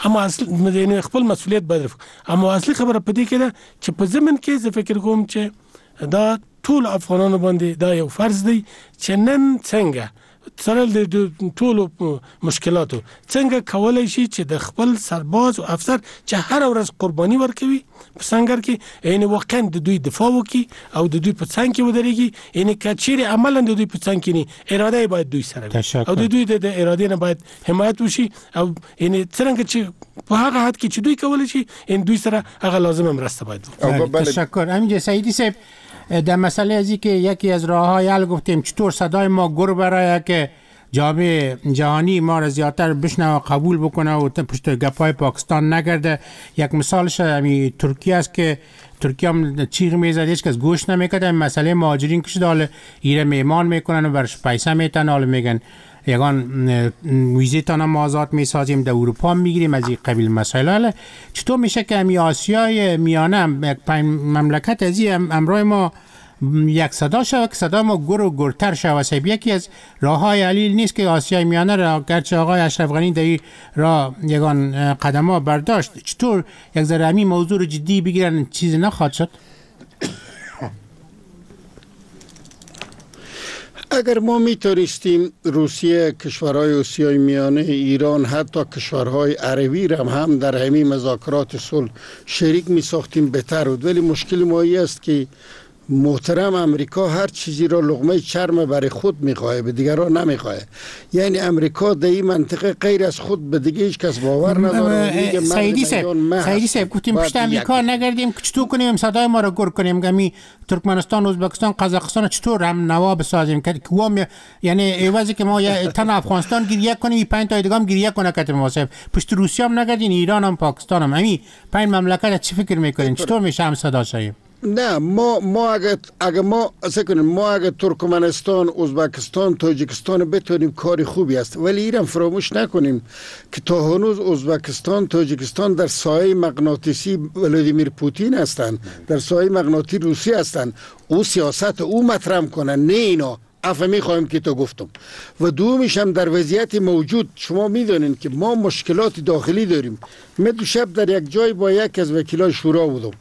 اما خپل مسؤلیت باید رفع. اما اصلي خبره په دې کې ده چې په ضمن کې زه فکر کوم چې دا ټول افغانانو باندې دا یو فرض دی چې نن څنګه سره د ټولو مشکلاتو څنګه کولای شي چې د خپل سرباز او افسر چې هر ورځ قرباني ورکوي په سنگر کې یعنی واقعا د دوی دفاع وکړي او د دوی په څنګ کې ودرېږي، یعنی که چیرې عملا د دوی په څنګ کې نه اراده باید دوی سره وي او د دوی د ارادې نه باید حمایت وشي او یعنی څنګه چې په هغه حد کې چې دوی کولی شي ان دوی سره هغه لازمه مرسته باید وکړي. تشکر. همینجا سعیدی صاحب در مسئله از که یکی از راه‌های حل گفتیم چطور صدای ما گر برای که جامعه جهانی ما را زیادتر بشنوه و قبول بکنه و پشت گپای پاکستان نگرده. یک مثالش همین ترکیه است که ترکیه هم چیغ میزد هیچ کس گوش نمیکرد. مسئله مهاجرین کشید حال ایره میمان میکنن و برش پیسه میتن، حال میگن یگان ویزیتان هم آزاد میسازیم در اروپا میگیریم از این قبیل مسائل. حالا چطور میشه که همی آسیای میانه یک مملکت از این امرای ما یک صدا شود که صدا ما گر و گرتر شود؟ یکی از راه‌های علیل نیست که آسیای میانه را گرچه آقای اشرف غنی در این راه یگان قدم‌ها برداشت، چطور یک ذره همین موضوع رو جدی بگیرن چیزی نخواهد شد؟ اگر ما میتونستیم روسیه، کشورهای آسیای میانه، ایران، حتی کشورهای عربی را هم در همین مذاکرات صلح شریک میساختیم بهتر بود، ولی مشکل ما این است که محترم امریکا هر چیزی را لقمه چرم برای خود میخواه، به دیگران نمیخواه. یعنی امریکا در این منطقه غیر از خود به دیگه هیچ کس باور نداره. سعیدی صاحب گفتیم پشت امریکا نگردیم، چطور کنیم صدای ما را گر کنیم؟ گمی ترکمنستان، ازبکستان، قزاقستان چطور هم نوا بسازیم که یعنی ایوازی که ما تن افغانستان گریه کنیم 5 تا دیگه هم گریه کنه کتر واسه پشت روسیه هم نگردین، ایران هم پاکستان هم همین 5 مملکت چی فکر میکنین چطور میشه هم صدا شاییم؟ نه ما اگه ترکمنستان، ازبکستان، تاجیکستان بتونیم کار خوبی است، ولی ایران فراموش نکنیم که تا هنوز ازبکستان، تاجیکستان در سایه مغناطیسی ولادیمیر پوتین هستند، در سایه مغناطیسی روسی هستند. او سیاست او مطرح کنن، نه اینا. افهمی خواهیم که تو گفتم. و دومیش هم در وضعیت موجود شما میدونین که ما مشکلات داخلی داریم. من دو شب در یک جای با یک از وکیلای شورا بودم،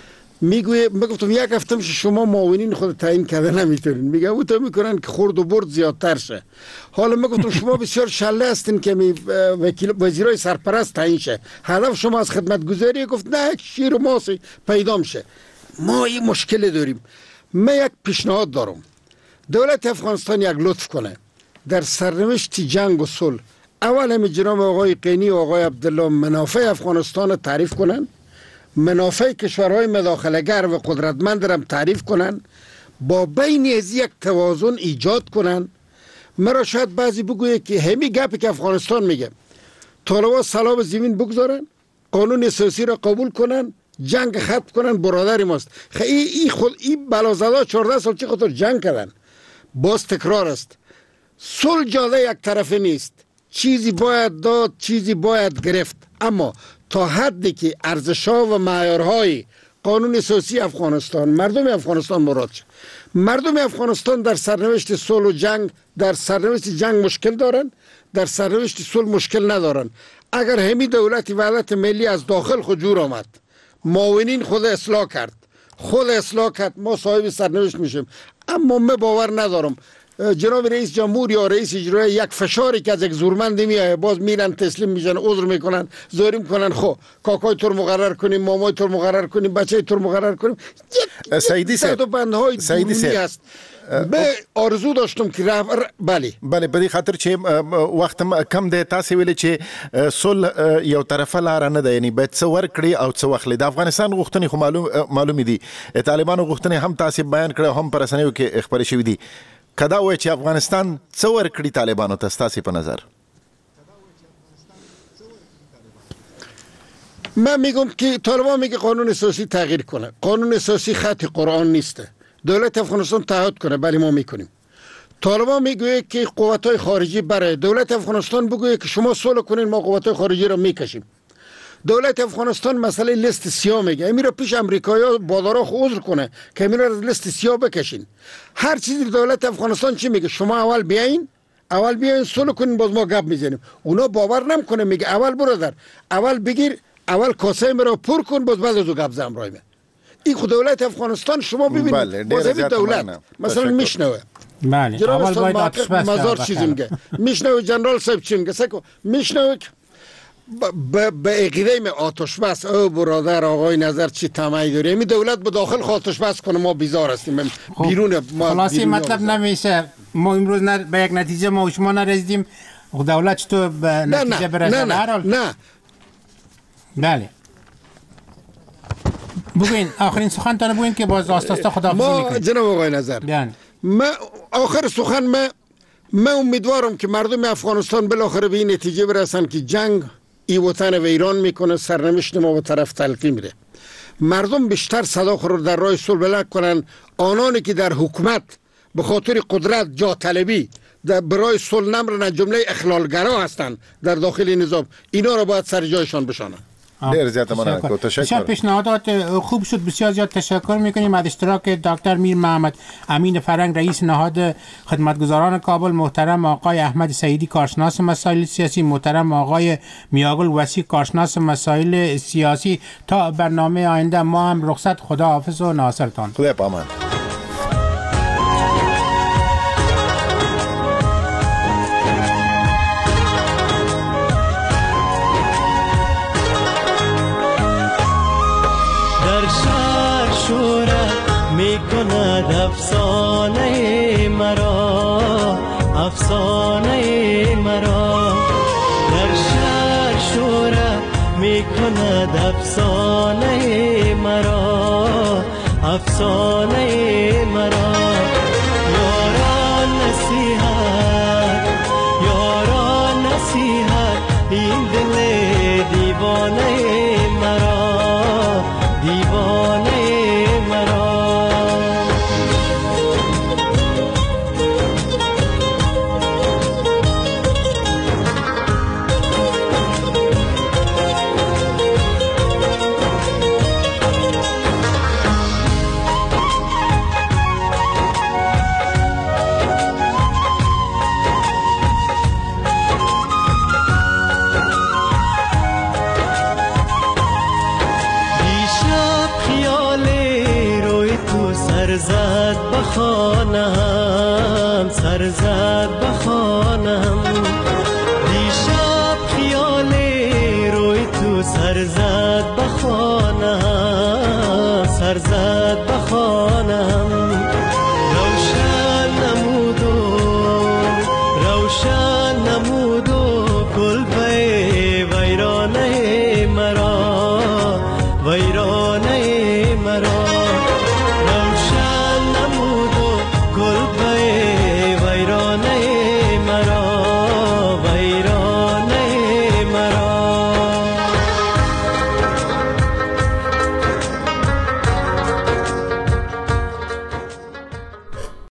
میگفتم یک هفته شما معاونین خود تعیین کرده نمیتونین. میگه او تو میکنن که خورد و برد زیادتر شه. حالا میگفتم شما بسیار شله هستین که وزیرای سرپرست تعیین شه، هدف شما از خدمت گذاری. گفت نه، شیر و ماسی پیدا میشه. ما این مشکل داریم. من یک پیشنهاد دارم، دولت افغانستان یک لطف کنه در سرنوشت جنگ و صلح اول هم جناب آقای قینی و آقای عبدالله منافع افغانستان تعریف کنن، منافع کشورهای مداخله‌گر و قدرتمند را تعریف کنن، با بین از یک توازن ایجاد کنن. مرا شاید بعضی بگویه که همین گپی که افغانستان میگه، طالبان سلام زمین بگذارن، قانون اساسی را قبول کنن، جنگ ختم کنن، برادر ماست. این بلازادا 14 سال چه خاطر جنگ کردن؟ باز تکرار است، صلح جاده یک طرفه نیست، چیزی باید داد، چیزی باید گرفت، اما تا حدی که ارزش‌ها و معیارهای قانون اساسی افغانستان، مردم افغانستان مراد شد. مردم افغانستان در سرنوشت صلح و جنگ، در سرنوشت جنگ مشکل دارن، در سرنوشت صلح مشکل ندارن. اگر همین دولت وحدت ملی از داخل خود جور آمد، معاونین خود اصلاح کرد، ما صاحب سرنوشت میشیم. اما من باور ندارم جناب رئیس جمهور یا رئیس اجرایی یک فشاری که از یک زورمند میایه باز میرن تسلیم میشن، عذر میکنن، زاری میکنن، خب کاکای تور مقرر کنیم، مامای تور مقرر کنیم، بچه تور مقرر کنیم. سعیدی صاحب، بندهای درونی است. به آرزو داشتم که بله په دې خاطر چې وخت کم دی، تاسو ویل چې صلح یو طرفه لار نه ده، یعنی باید څه ورکړي او څه واخلي. د افغانستان غوښتنې خو معلومې دي، طالبانو غوښتنې هم تاسو بیان کړه، هم پر رسنیو کې خبرې شوې دي. کدا وای چې افغانستان څه ورکړي طالبانو ته تاسو په نظر؟ من میگم که طالبان میگه قانون اساسی تغییر کنه. قانون اساسی خط قرآن نیسته. دولت افغانستان تعهد کنه، بله ما میکنیم. طالبان میگه که قوت‌های خارجی برای دولت افغانستان بگویه که شما صلح کنین، ما قوت‌های خارجی را میکشیم. دولت افغانستان مسئله لیست سیاه میگه، امیر را پیش امریکایی‌ها بادارا عذر کنه که امیر را لیست سیاه بکشین. هر چیزی دولت افغانستان چی میگه؟ شما اول بیاین صلح کنین، باز ما گپ میزنیم. اونا باور نمیکنه، میگه اول برادر، اول بگیر، اول کاسه مرا پر کن، باز بعد از او گپ زدم رای. این خود دولت افغانستان شما ببینید، باز همین دولت مثلا میشنوه، بله اول باید آتش بس مزار چیزی میگه، میشنوه جنرال صاحب چی میگه، میشنوه به عقیده می آتش بس. او برادر آقای نظر چی طمعی داره؟ می دولت به داخل آتش بس کنه، ما بیزار هستیم بیرون. خلاصی مطلب نمیشه ما امروز به یک نتیجه ما و شما نرسیدیم، دولت چطور به نتیجه برسه؟ نه بله بگوین آخرین سخن تانه بگوین که باز آستاستا خداحافظی میکنیم. جناب آقای نظر، آخر سخن من امیدوارم که مردم افغانستان بالاخره به این نتیجه برسن که جنگ ای وطن و ایران میکنه، سرنوشت ما به طرف تلقی میره. مردم بیشتر صدا خود در راه صلح بلند کنن. آنانی که در حکومت به خاطر قدرت جا طلبی برای صلح نمرن، جمله اخلالگرا هستند در داخل نظام، اینا را باید سر جایشان بشانن. ډیر زیات مننه. تشکر. پیشنهادات خوب شد، بسیار زیاد تشکر میکنیم از اشتراک دکتر میر محمد امین فرنگ رئیس نهاد خدمتگزاران کابل، محترم آقای احمد سعیدی کارشناس مسائل سیاسی، محترم آقای میاگل وسیع کارشناس مسائل سیاسی. تا برنامه آینده ما هم رخصت، خدا حافظ و ناصرتان. خدا پامان. شورا میکنه افسانه مرا، افسانه مرا در شهر شوره می کند افسانه مرا، افسانه مرا. یاران نصیحت، یاران نصیحت این دل دیوانه مرا، دیوانه مرا. سرزد بخانم، سرزد بخانم دیشب خیال روی تو سرزد بخانم، سرزد